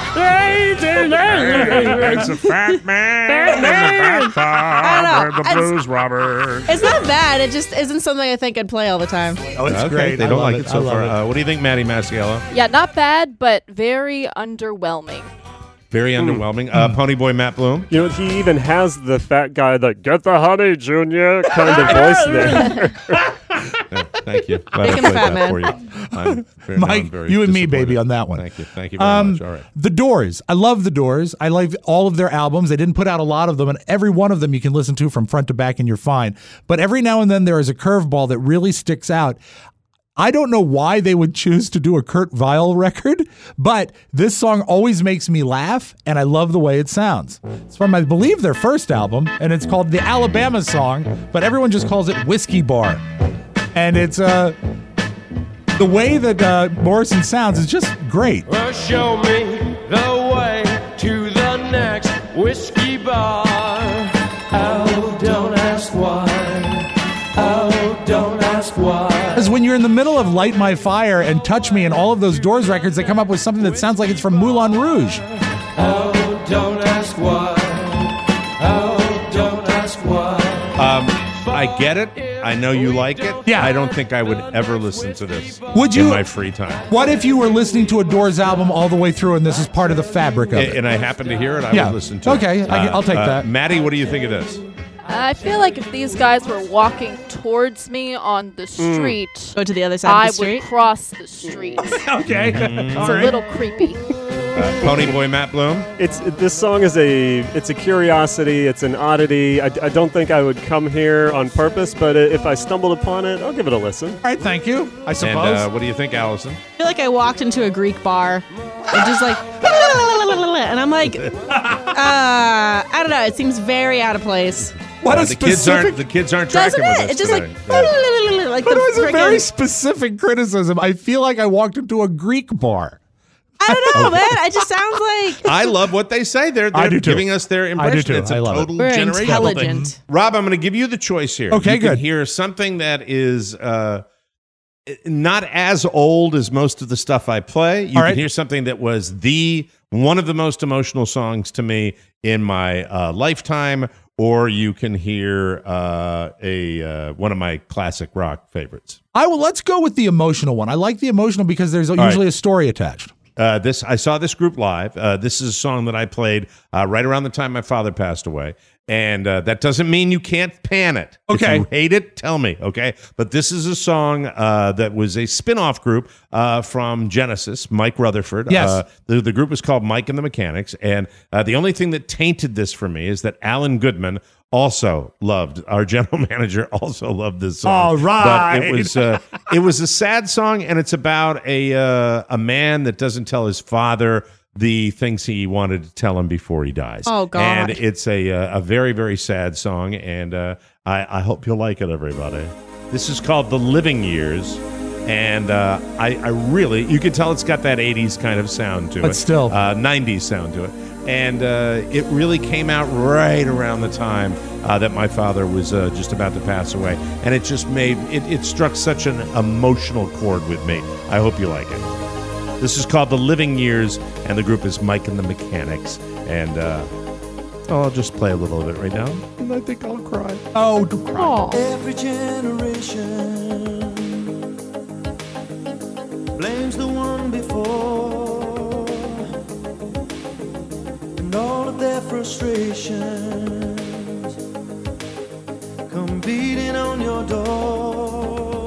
It's a fat man in the bathtub I don't know. with the It's- blues robber. it's not bad. It just isn't something I think I'd play all the time. Oh, it's Okay, great. they I don't love like it. it so I love far. it. Uh, what do you think, Maddie Masiello? Yeah, not bad, but very underwhelming. Very underwhelming. Uh, Ponyboy Matt Bloom. You know, he even has the fat guy that get the honey, Junior kind of voice there. Yeah, thank you. Glad Make I him played fat, that man. for you. I'm very, now I'm Mike, very you and me, disappointed. baby, on that one. Thank you. Thank you very Um, much. All right. The Doors. I love The Doors. I like all of their albums. They didn't put out a lot of them, and every one of them you can listen to from front to back and you're fine. But every now and then there is a curveball that really sticks out. I don't know why they would choose to do a Kurt Weill record, but this song always makes me laugh, and I love the way it sounds. It's from, I believe, their first album, and it's called The Alabama Song, but everyone just calls it Whiskey Bar. And it's uh, the way that uh, Morrison sounds is just great. Well, show me the way to the next whiskey bar. Oh, don't ask why. Oh, don't ask why. Because when you're in the middle of Light My Fire and Touch Me and all of those Doors records, they come up with something that sounds like it's from Moulin Rouge. Oh, don't ask why. Oh, don't ask why. Um, I get it. I know you like it. Yeah. I don't think I would ever listen to this Would you- in my free time. What if you were listening to a Doors album all the way through and this is part of the fabric of And, it? and I happen to hear it, I Yeah. would listen to Okay, it. I- I'll take that. Maddie, what do you think of this? I feel like if these guys were walking towards me on the street, Go to the other side I of the street. would cross the street. Okay. It's All a right. little creepy. Uh, Ponyboy Matt Bloom? It's this song is a it's a curiosity. It's an oddity. I, I don't think I would come here on purpose, but if I stumbled upon it, I'll give it a listen. All right, thank you. I suppose. And uh, what do you think, Allison? I feel like I walked into a Greek bar and just like, and I'm like, uh, I don't know. It seems very out of place. what Uh, a the kids specific... aren't the kids aren't Doesn't tracking with it? us It's just like, today. like But the it was a frickin- very specific criticism. I feel like I walked into a Greek bar. I don't know, man. It just sounds like I love what they say. They're, I they're do too. giving us their I do impression. too. It's a I love it. total we're generational intelligent. thing. Rob, I'm going to give you the choice here. Okay, you can good. hear something that is uh, not as old as most of the stuff I play. You All can right. hear something that was the one of the most emotional songs to me in my uh, lifetime, or you can hear uh, a uh, one of my classic rock favorites. I will. Let's go with the emotional one. I like the emotional because there's usually right. a story attached. Uh, this I saw this group live. Uh, this is a song that I played uh, right around the time my father passed away, and uh, that doesn't mean you can't pan it. Okay. If you hate it, tell me. Okay, but this is a song uh, that was a spin-off group uh, from Genesis. Mike Rutherford. Yes. Uh, the the group was called Mike and the Mechanics, and uh, the only thing that tainted this for me is that Alan Goodman also loved, our general manager also loved this song. All right. But it was uh, it was a sad song, and it's about a uh, a man that doesn't tell his father the things he wanted to tell him before he dies. Oh, God. And it's a uh, a very, very sad song, and uh, I, I hope you'll like it, everybody. This is called The Living Years, and uh, I, I really, you can tell it's got that eighties kind of sound to it. But still. Uh, nineties sound to it. And uh, it really came out right around the time uh, that my father was uh, just about to pass away. And it just made, it, it struck such an emotional chord with me. I hope you like it. This is called The Living Years, and the group is Mike and the Mechanics. And uh, oh, I'll just play a little of it right now, and I think I'll cry. Oh, don't cry. Every generation blames the one before, and all of their frustrations come beating on your door.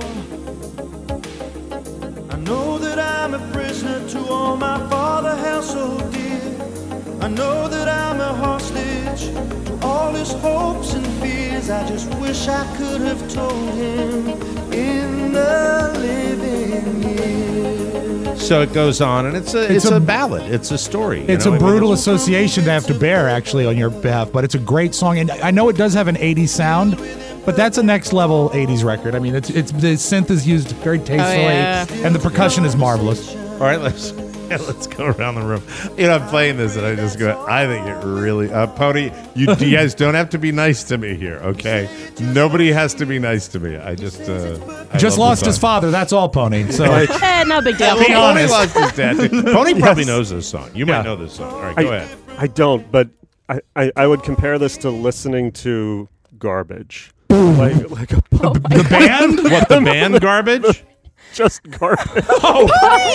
I know that I'm a prisoner to all my father held so dear. I know that I'm a hostage to all his hopes and fears. I just wish I could have told him in the living years. So it goes on, and it's a it's, It's a, a- ballad. It's a story. you It's know? a I mean, brutal it's- association to have to bear, actually, on your behalf, but it's a great song. And I know it does have an eighties sound, but that's a next level eighties record. I mean, it's it's the synth is used very tastefully, yeah. and the percussion is marvelous. All right, let's let's go around the room. You know, I'm playing this, and I just go, I think it really, uh, Pony, you, you guys don't have to be nice to me here, okay? Nobody has to be nice to me. I just, uh, I Just love lost the his song. father. That's all, Pony. So Eh, no big deal. Be Pony honest. lost his dad. too. Pony probably Yes. knows this song. You Yeah. might know this song. All right, go I, ahead. I don't, but I, I, I would compare this to listening to garbage. like like a pump. the band. What, the band Garbage? Just garbage. Pony!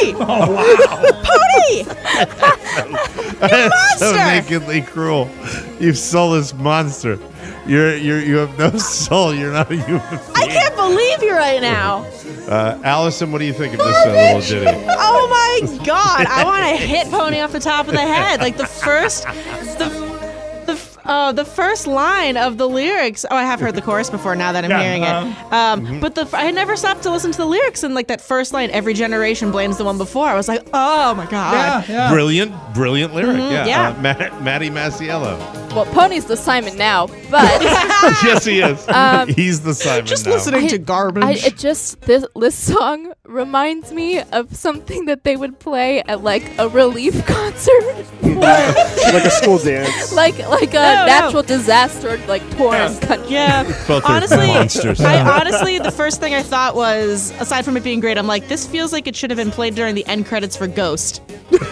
Pony! That's so monster! nakedly cruel. You've soulless monster. You're you're you have no soul. You're not a human being. I can't believe you right now. Uh, Allison, what do you think of this uh, little ditty? Oh my God! I want to hit Pony off the top of the head. Like the first, the the uh, the first line of the lyrics. Oh, I have heard the chorus before. Now that I'm Yeah, hearing uh, it, um, but the I had never stopped to listen to the lyrics, and like that first line, every generation blames the one before. I was like, oh my God! Yeah, yeah. Brilliant, brilliant lyric. yeah, yeah. Uh, Matt, Matty Masiello. Well, Pony's the Simon now, but Yes, he is. Um, He's the Simon Just now. listening I- to garbage. I, it just this this song reminds me of something that they would play at like a relief concert, Like a school dance. like like a No, no. natural disaster, like torn country. Yeah, Both are honestly, monsters. I honestly, the first thing I thought was, aside from it being great, I'm like, this feels like it should have been played during the end credits for Ghost.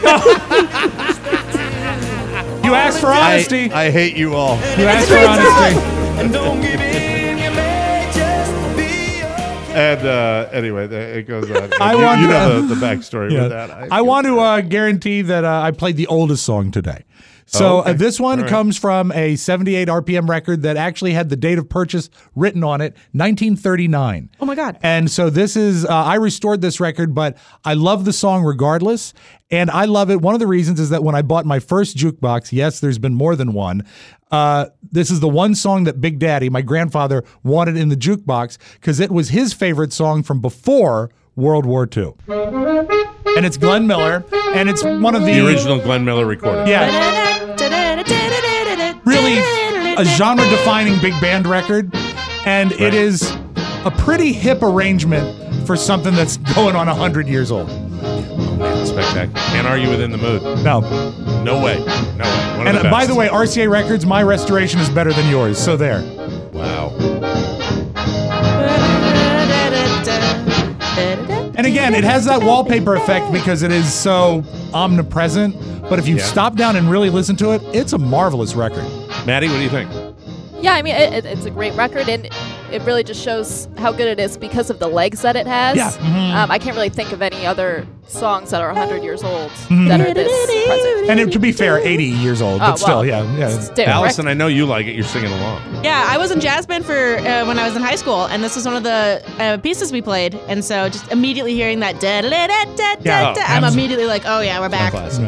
You asked for honesty. I, I hate you all. you asked for honesty. And don't give in, you may just be a And uh, anyway, the- it goes on. I you, want you to- know the, the backstory Yeah. with that. I want to uh, guarantee that uh, I played the oldest song today. So Oh, okay. uh, this one All right. comes from a seventy-eight R P M record that actually had the date of purchase written on it, nineteen thirty-nine. Oh my God. And so this is, uh, I restored this record, but I love the song regardless. And I love it. One of the reasons is that when I bought my first jukebox, yes, there's been more than one. Uh, this is the one song that Big Daddy, my grandfather, wanted in the jukebox because it was his favorite song from before World War Two. And it's Glenn Miller, and it's one of the, The original Glenn Miller recording. yeah, really a genre-defining big band record, and it Right. is a pretty hip arrangement for something that's going on one hundred years old. Oh, man, spectacular. Can't argue within the mood. No. No way. No way. One of And the uh, by best. the way, R C A Records, my restoration is better than yours, so there. Wow. And again, it has that wallpaper effect because it is so omnipresent, but if you Yeah. stop down and really listen to it, it's a marvelous record. Maddie, what do you think? Yeah, I mean, it, it, it's a great record, and it really just shows how good it is because of the legs that it has. Yeah. Mhm. Um, I can't really think of any other songs that are one hundred years old that are this present. And it, to be fair, eighty years old, Oh, but still, well, yeah. yeah. Still, Allison, I know you like it. You're singing along. Yeah, I was in jazz band for uh, when I was in high school, and this was one of the uh, pieces we played. And so, just immediately hearing that da da da da da Yeah. da, I'm Oh, immediately like, oh yeah, we're back. Classic.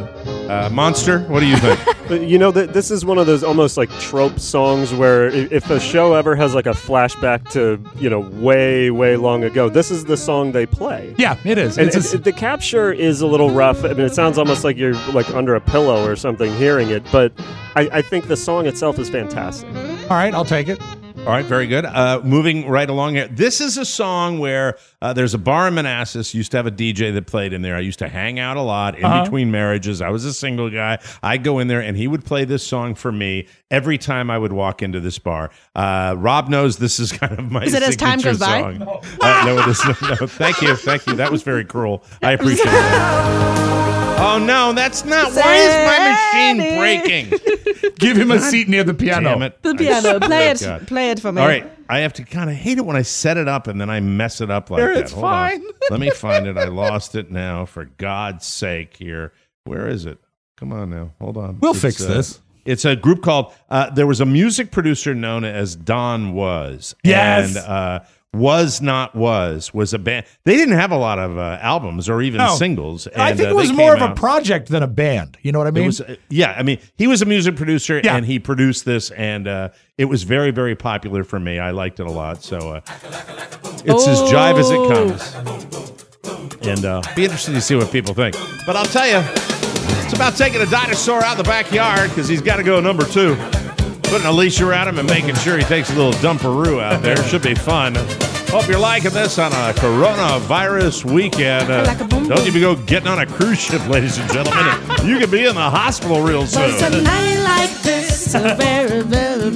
Uh, Monster, what do you think? But you know, th- this is one of those almost like trope songs where i- if a show ever has like a flashback to, you know, way, way long ago, this is the song they play. Yeah, it is. And It's it- a- it- the capture is a little rough. I mean, it sounds almost like you're like under a pillow or something hearing it, but I, I think the song itself is fantastic. All right, I'll take it. All right, very good. Uh, moving right along here. This is a song where uh, there's a bar in Manassas. Used to have a D J that played in there. I used to hang out a lot in Uh-huh. between marriages. I was a single guy. I'd go in there and he would play this song for me every time I would walk into this bar. Uh, Rob knows this is kind of my Is it As Time signature Goes By? song. Uh, no, it is not. No, thank you. Thank you. That was very cruel. I appreciate that. Oh, no, that's not. Why is my machine breaking? Give him a seat near the piano. Damn it. The piano. I- Play oh, it. God. Play it for me. All right. I have to kind of hate it when I set it up and then I mess it up like There, that. it's Hold on. fine. Let me find it. I lost it now. For God's sake here. Where is it? Come on now. Hold on. We'll It's, fix uh, this. It's a group called, uh, there was a music producer known as Don Was. Yes. And uh, Was Not Was was a band. They didn't have a lot of uh, albums or even No. singles. And, I think uh, it was they more of came a out- project than a band. You know what I mean? it was, uh, yeah, I mean, he was a music producer Yeah. and he produced this, and uh, it was very, very popular for me. I liked it a lot. So uh, it's as jive as it comes. And uh, be interested to see what people think. But I'll tell you, it's about taking a dinosaur out of the backyard because he's got to go number two. Putting a leash around him and making sure he takes a little dumperoo out there. Should be fun. Hope you're liking this on a coronavirus weekend. Uh, don't even go getting on a cruise ship, ladies and gentlemen. You could be in the hospital real soon. It's a night like this. So very, very,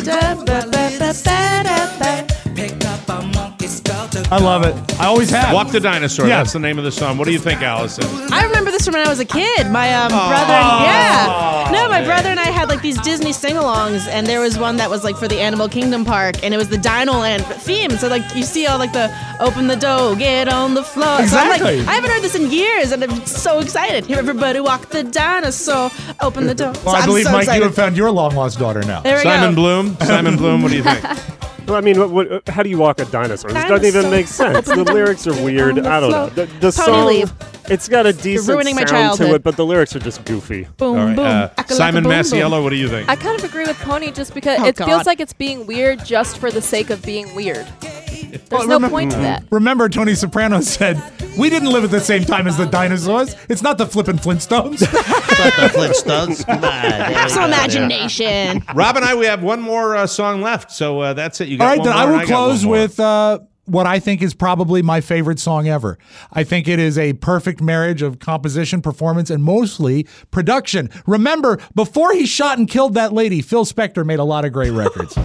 Pick up a monkey skull to I love it. I always have. Walk the Dinosaur. Yeah. That's the name of the song. What do you think, Allison? I remember this from when I was a kid. My um, brother and yeah. No, my brother and I had like these Disney sing-alongs, and there was one that was like for the Animal Kingdom Park, and it was the Dino Land theme. So like you see all like the open the door, get on the floor. Exactly. So I'm like, I haven't heard this in years, and I'm so excited. Here, everybody, walk the dinosaur, open the door. Well, So I I'm believe, so Mike, excited. you have found your long lost daughter now. There we Simon go. Bloom. Simon Bloom, what do you think? Well, I mean, what, what, how do you walk a dinosaur? This doesn't even make sense. The lyrics are weird. I don't know. The, the Pony song, leave. it's got a decent ruining my sound childhood. to it, but the lyrics are just goofy. Boom, All right, boom. uh, Akalaka Simon boom, boom. Masiello, what do you think? I kind of agree with Pony just because Oh, it God. feels like it's being weird just for the sake of being weird. There's no point to that. Remember, Tony Soprano said, "We didn't live at the same time as the dinosaurs. It's not the flippin' Flintstones." the Flintstones. Come on. there Have we some go. imagination. Rob and I, we have one more uh, song left, so uh, that's it. You got All right, one then more, I and will got one close more. with uh, what I think is probably my favorite song ever. I think it is a perfect marriage of composition, performance, and mostly production. Remember, before he shot and killed that lady, Phil Spector made a lot of great records.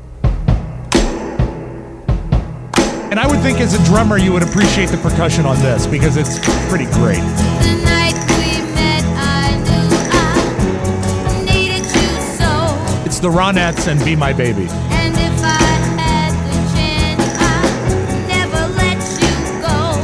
And I would think as a drummer, you would appreciate the percussion on this because it's pretty great. The night we met, I knew I needed you so. It's the Ronettes and Be My Baby. And if I had the chance, I'd never let you go.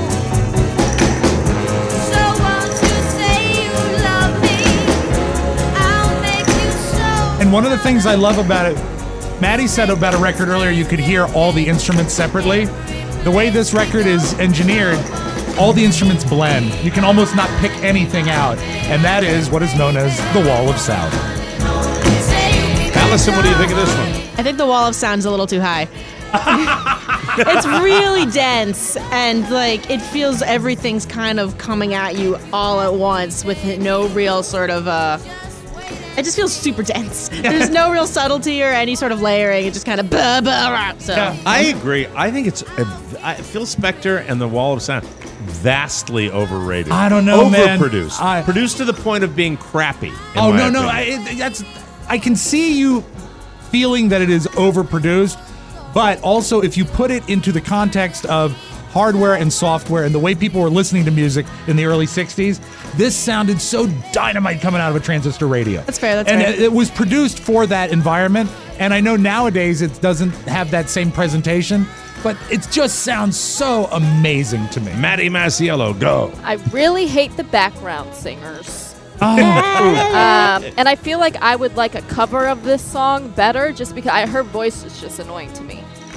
So won't you say you love me? I'll make you so. And one of the things I love about it, Maddie said about a record earlier, you could hear all the instruments separately. The way this record is engineered, all the instruments blend. You can almost not pick anything out. And that is what is known as the Wall of Sound. Allison, what do you think of this one? I think the wall of sound's a little too high. It's really dense, and like it feels everything's kind of coming at you all at once with no real sort of uh it just feels super dense. There's no real subtlety or any sort of layering. It just kind of blah, blah, blah. So I agree. I think it's a, I, Phil Spector and the Wall of Sound vastly overrated. I don't know, man. Overproduced. I- Produced to the point of being crappy. in Oh, my no, no. opinion. I, it- that's, I can see you feeling that it is overproduced, but also if you put it into the context of hardware and software and the way people were listening to music in the early sixties, this sounded so dynamite coming out of a transistor radio. That's fair, that's and fair. it, it was produced for that environment. And I know nowadays it doesn't have that same presentation, but it just sounds so amazing to me. Maddie Masiello, go. I really hate the background singers. Oh. um, and I feel like I would like a cover of this song better just because I, her voice is just annoying to me.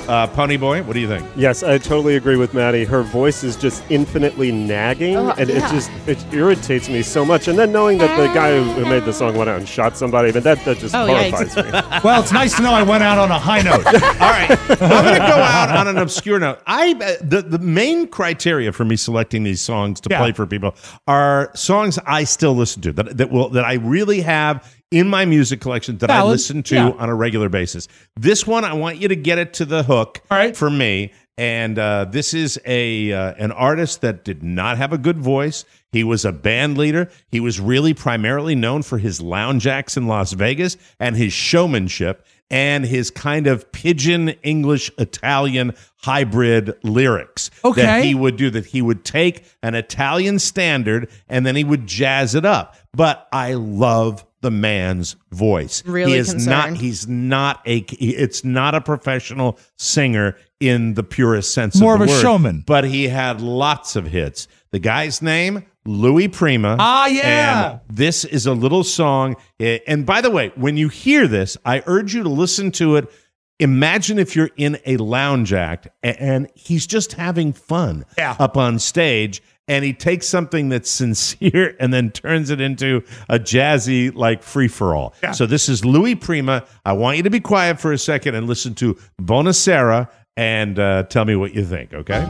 Uh, Pony Boy, what do you think? Yes, I totally agree with Maddie. Her voice is just infinitely nagging, Oh, and yeah. it just it irritates me so much. And then knowing that the guy who, who made the song went out and shot somebody, but that, that just Oh, horrifies yikes. me. Well, it's nice to know I went out on a high note. All right, I'm going to go out on an obscure note. I uh, the the main criteria for me selecting these songs to Yeah. play for people are songs I still listen to that that will that I really have in my music collection that I Valid. listen to Yeah. on a regular basis. This one, I want you to get it to the hook All right. for me. And uh, this is a uh, an artist that did not have a good voice. He was a band leader. He was really primarily known for his lounge acts in Las Vegas and his showmanship and his kind of pidgin English Italian hybrid lyrics Okay. that he would do, that he would take an Italian standard and then he would jazz it up. But I love the man's voice. Really he is concerned. not he's not a it's not a professional singer in the purest sense More of of the a word, showman. but he had lots of hits. The guy's name, Louis Prima. Ah, yeah. And this is a little song. Eh, And by the way, when you hear this, I urge you to listen to it. Imagine if you're in a lounge act a- and he's just having fun Yeah. up on stage, and he takes something that's sincere and then turns it into a jazzy, like, free-for-all. Yeah. So this is Louis Prima. I want you to be quiet for a second and listen to Bonacera and uh, tell me what you think, okay?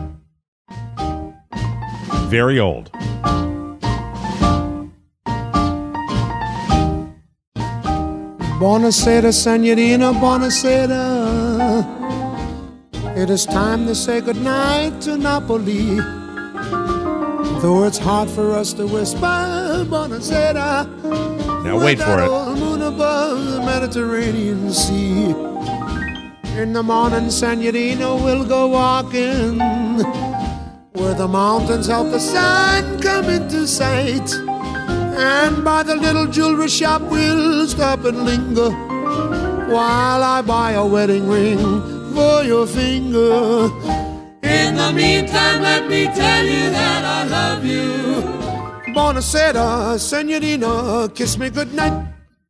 Very old. Buonasera, Senorina, buonasera. It is time to say goodnight to Napoli. Though it's hard for us to whisper, buonasera. Now wait With for that it. old moon above the Mediterranean Sea. In the morning, Senorina, we'll go walking where the mountains help the sun come into sight. And by the little jewelry shop we'll stop and linger while I buy a wedding ring for your finger. In the meantime, let me tell you that I love you. Buonasera, Senorina, kiss me goodnight.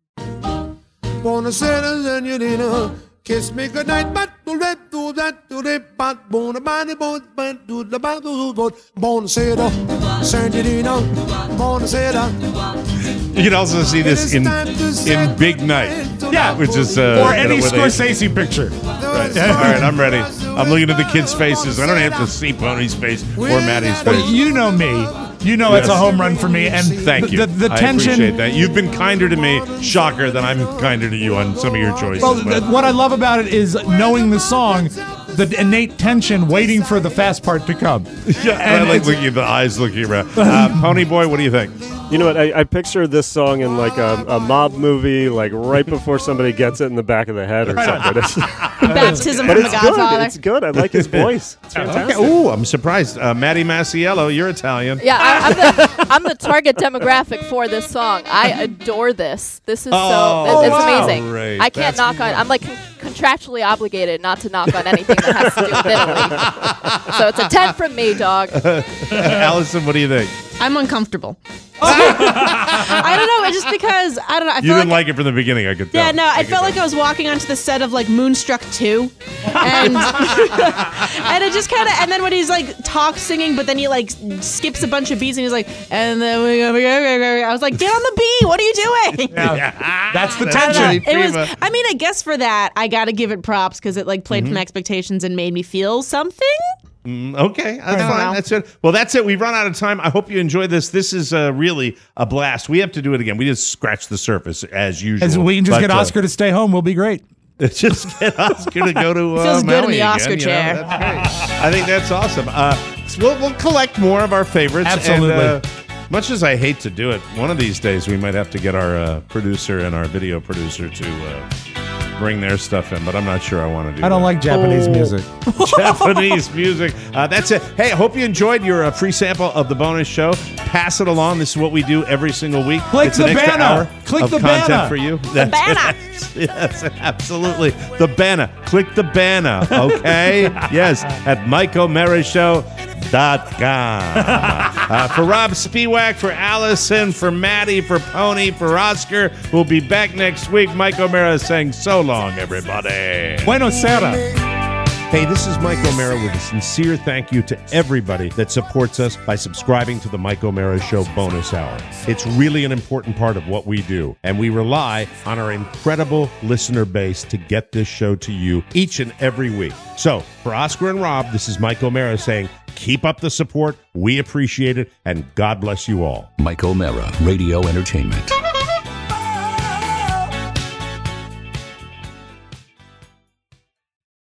Buonasera, Senorina, kiss me goodnight. But do that, do that, do that, but bona bani, bon, but do the bat, do do. Buonasera, Senorina, buonasera. You can also see this in in Big Night. Yeah. Which is uh, Or you know, any where they- Scorsese picture. Right. All right, I'm ready. I'm looking at the kids' faces. I don't have to see Pony's face or Maddie's Well, face. you know me. You know it's a Yes. home run for me. And Thank you. The, the I tension. appreciate that. You've been kinder to me, shocker, than I'm kinder to you on some of your choices. Well, but- th- what I love about it is knowing the song, the innate tension, waiting for the fast part to come. yeah, I and like it's- looking at the eyes looking around. Uh, Pony Boy, what do you think? You know what? I, I picture this song in like a, a mob movie, like right before somebody gets it in the back of the head or something. It's- Baptism but from the it's good. Godfather. It's good. I like his voice. It's fantastic. Okay. Ooh, I'm surprised. Uh, Maddie Masiello, you're Italian. Yeah, I, I'm, the, I'm the target demographic for this song. I adore this. This is Oh, so. It, it's wow. amazing. Great. I can't That's- knock on. I'm like con- contractually obligated not to knock on anything that has to do with Italy. So it's a ten from me, dog. Allison, what do you think? I'm uncomfortable. I don't know. It's just because I don't know. I You feel didn't like like it from the beginning, I could tell. yeah, no. I, could felt tell. like I was walking onto the set of like Moonstruck two, and and it just kind of and then when he's like talk singing, but then he like skips a bunch of beats and he's like, and then we go, we go, we go, we go. I was like, get on the beat. What are you doing? Yeah. That's the That's tension. right. It was. Prima. I mean, I guess for that, I got to give it props because it like played to my expectations and made me feel something. Mm, okay, that's don't fine. know. That's it. Well, that's it. We've run out of time. I hope you enjoyed this. This is uh, really a blast. We have to do it again. We just scratched the surface as usual. As we can just But, get uh, Oscar to stay home, we'll be great. just get Oscar to go to uh, Feels good in Maui the Oscar again, you know? chair. That's great. I think that's awesome. Uh, so we'll, we'll collect more of our favorites. Absolutely. And, uh, much as I hate to do it, one of these days we might have to get our uh, producer and our video producer to uh, bring their stuff in, but I'm not sure I want to do I don't that. like Japanese Oh. music. Japanese music. Uh, that's it. Hey, I hope you enjoyed your uh, free sample of the bonus show. Pass it along. This is what we do every single week. Click it's the an extra banner. hour Click of the content banner. for you. That's banner. it. Yes, absolutely. The banner. Click the banner. Okay. Yes, at Mike O'Mara Show. Dot com. uh, for Rob Spiewak, for Allison, for Maddie, for Pony, for Oscar, we'll be back next week. Mike O'Mara saying so long, everybody. Buenos Aires. Hey, this is Mike O'Mara with a sincere thank you to everybody that supports us by subscribing to the Mike O'Mara Show bonus hour. It's really an important part of what we do, and we rely on our incredible listener base to get this show to you each and every week. So, for Oscar and Rob, this is Mike O'Mara saying, keep up the support. We appreciate it, and God bless you all. Mike O'Mara, Radio Entertainment.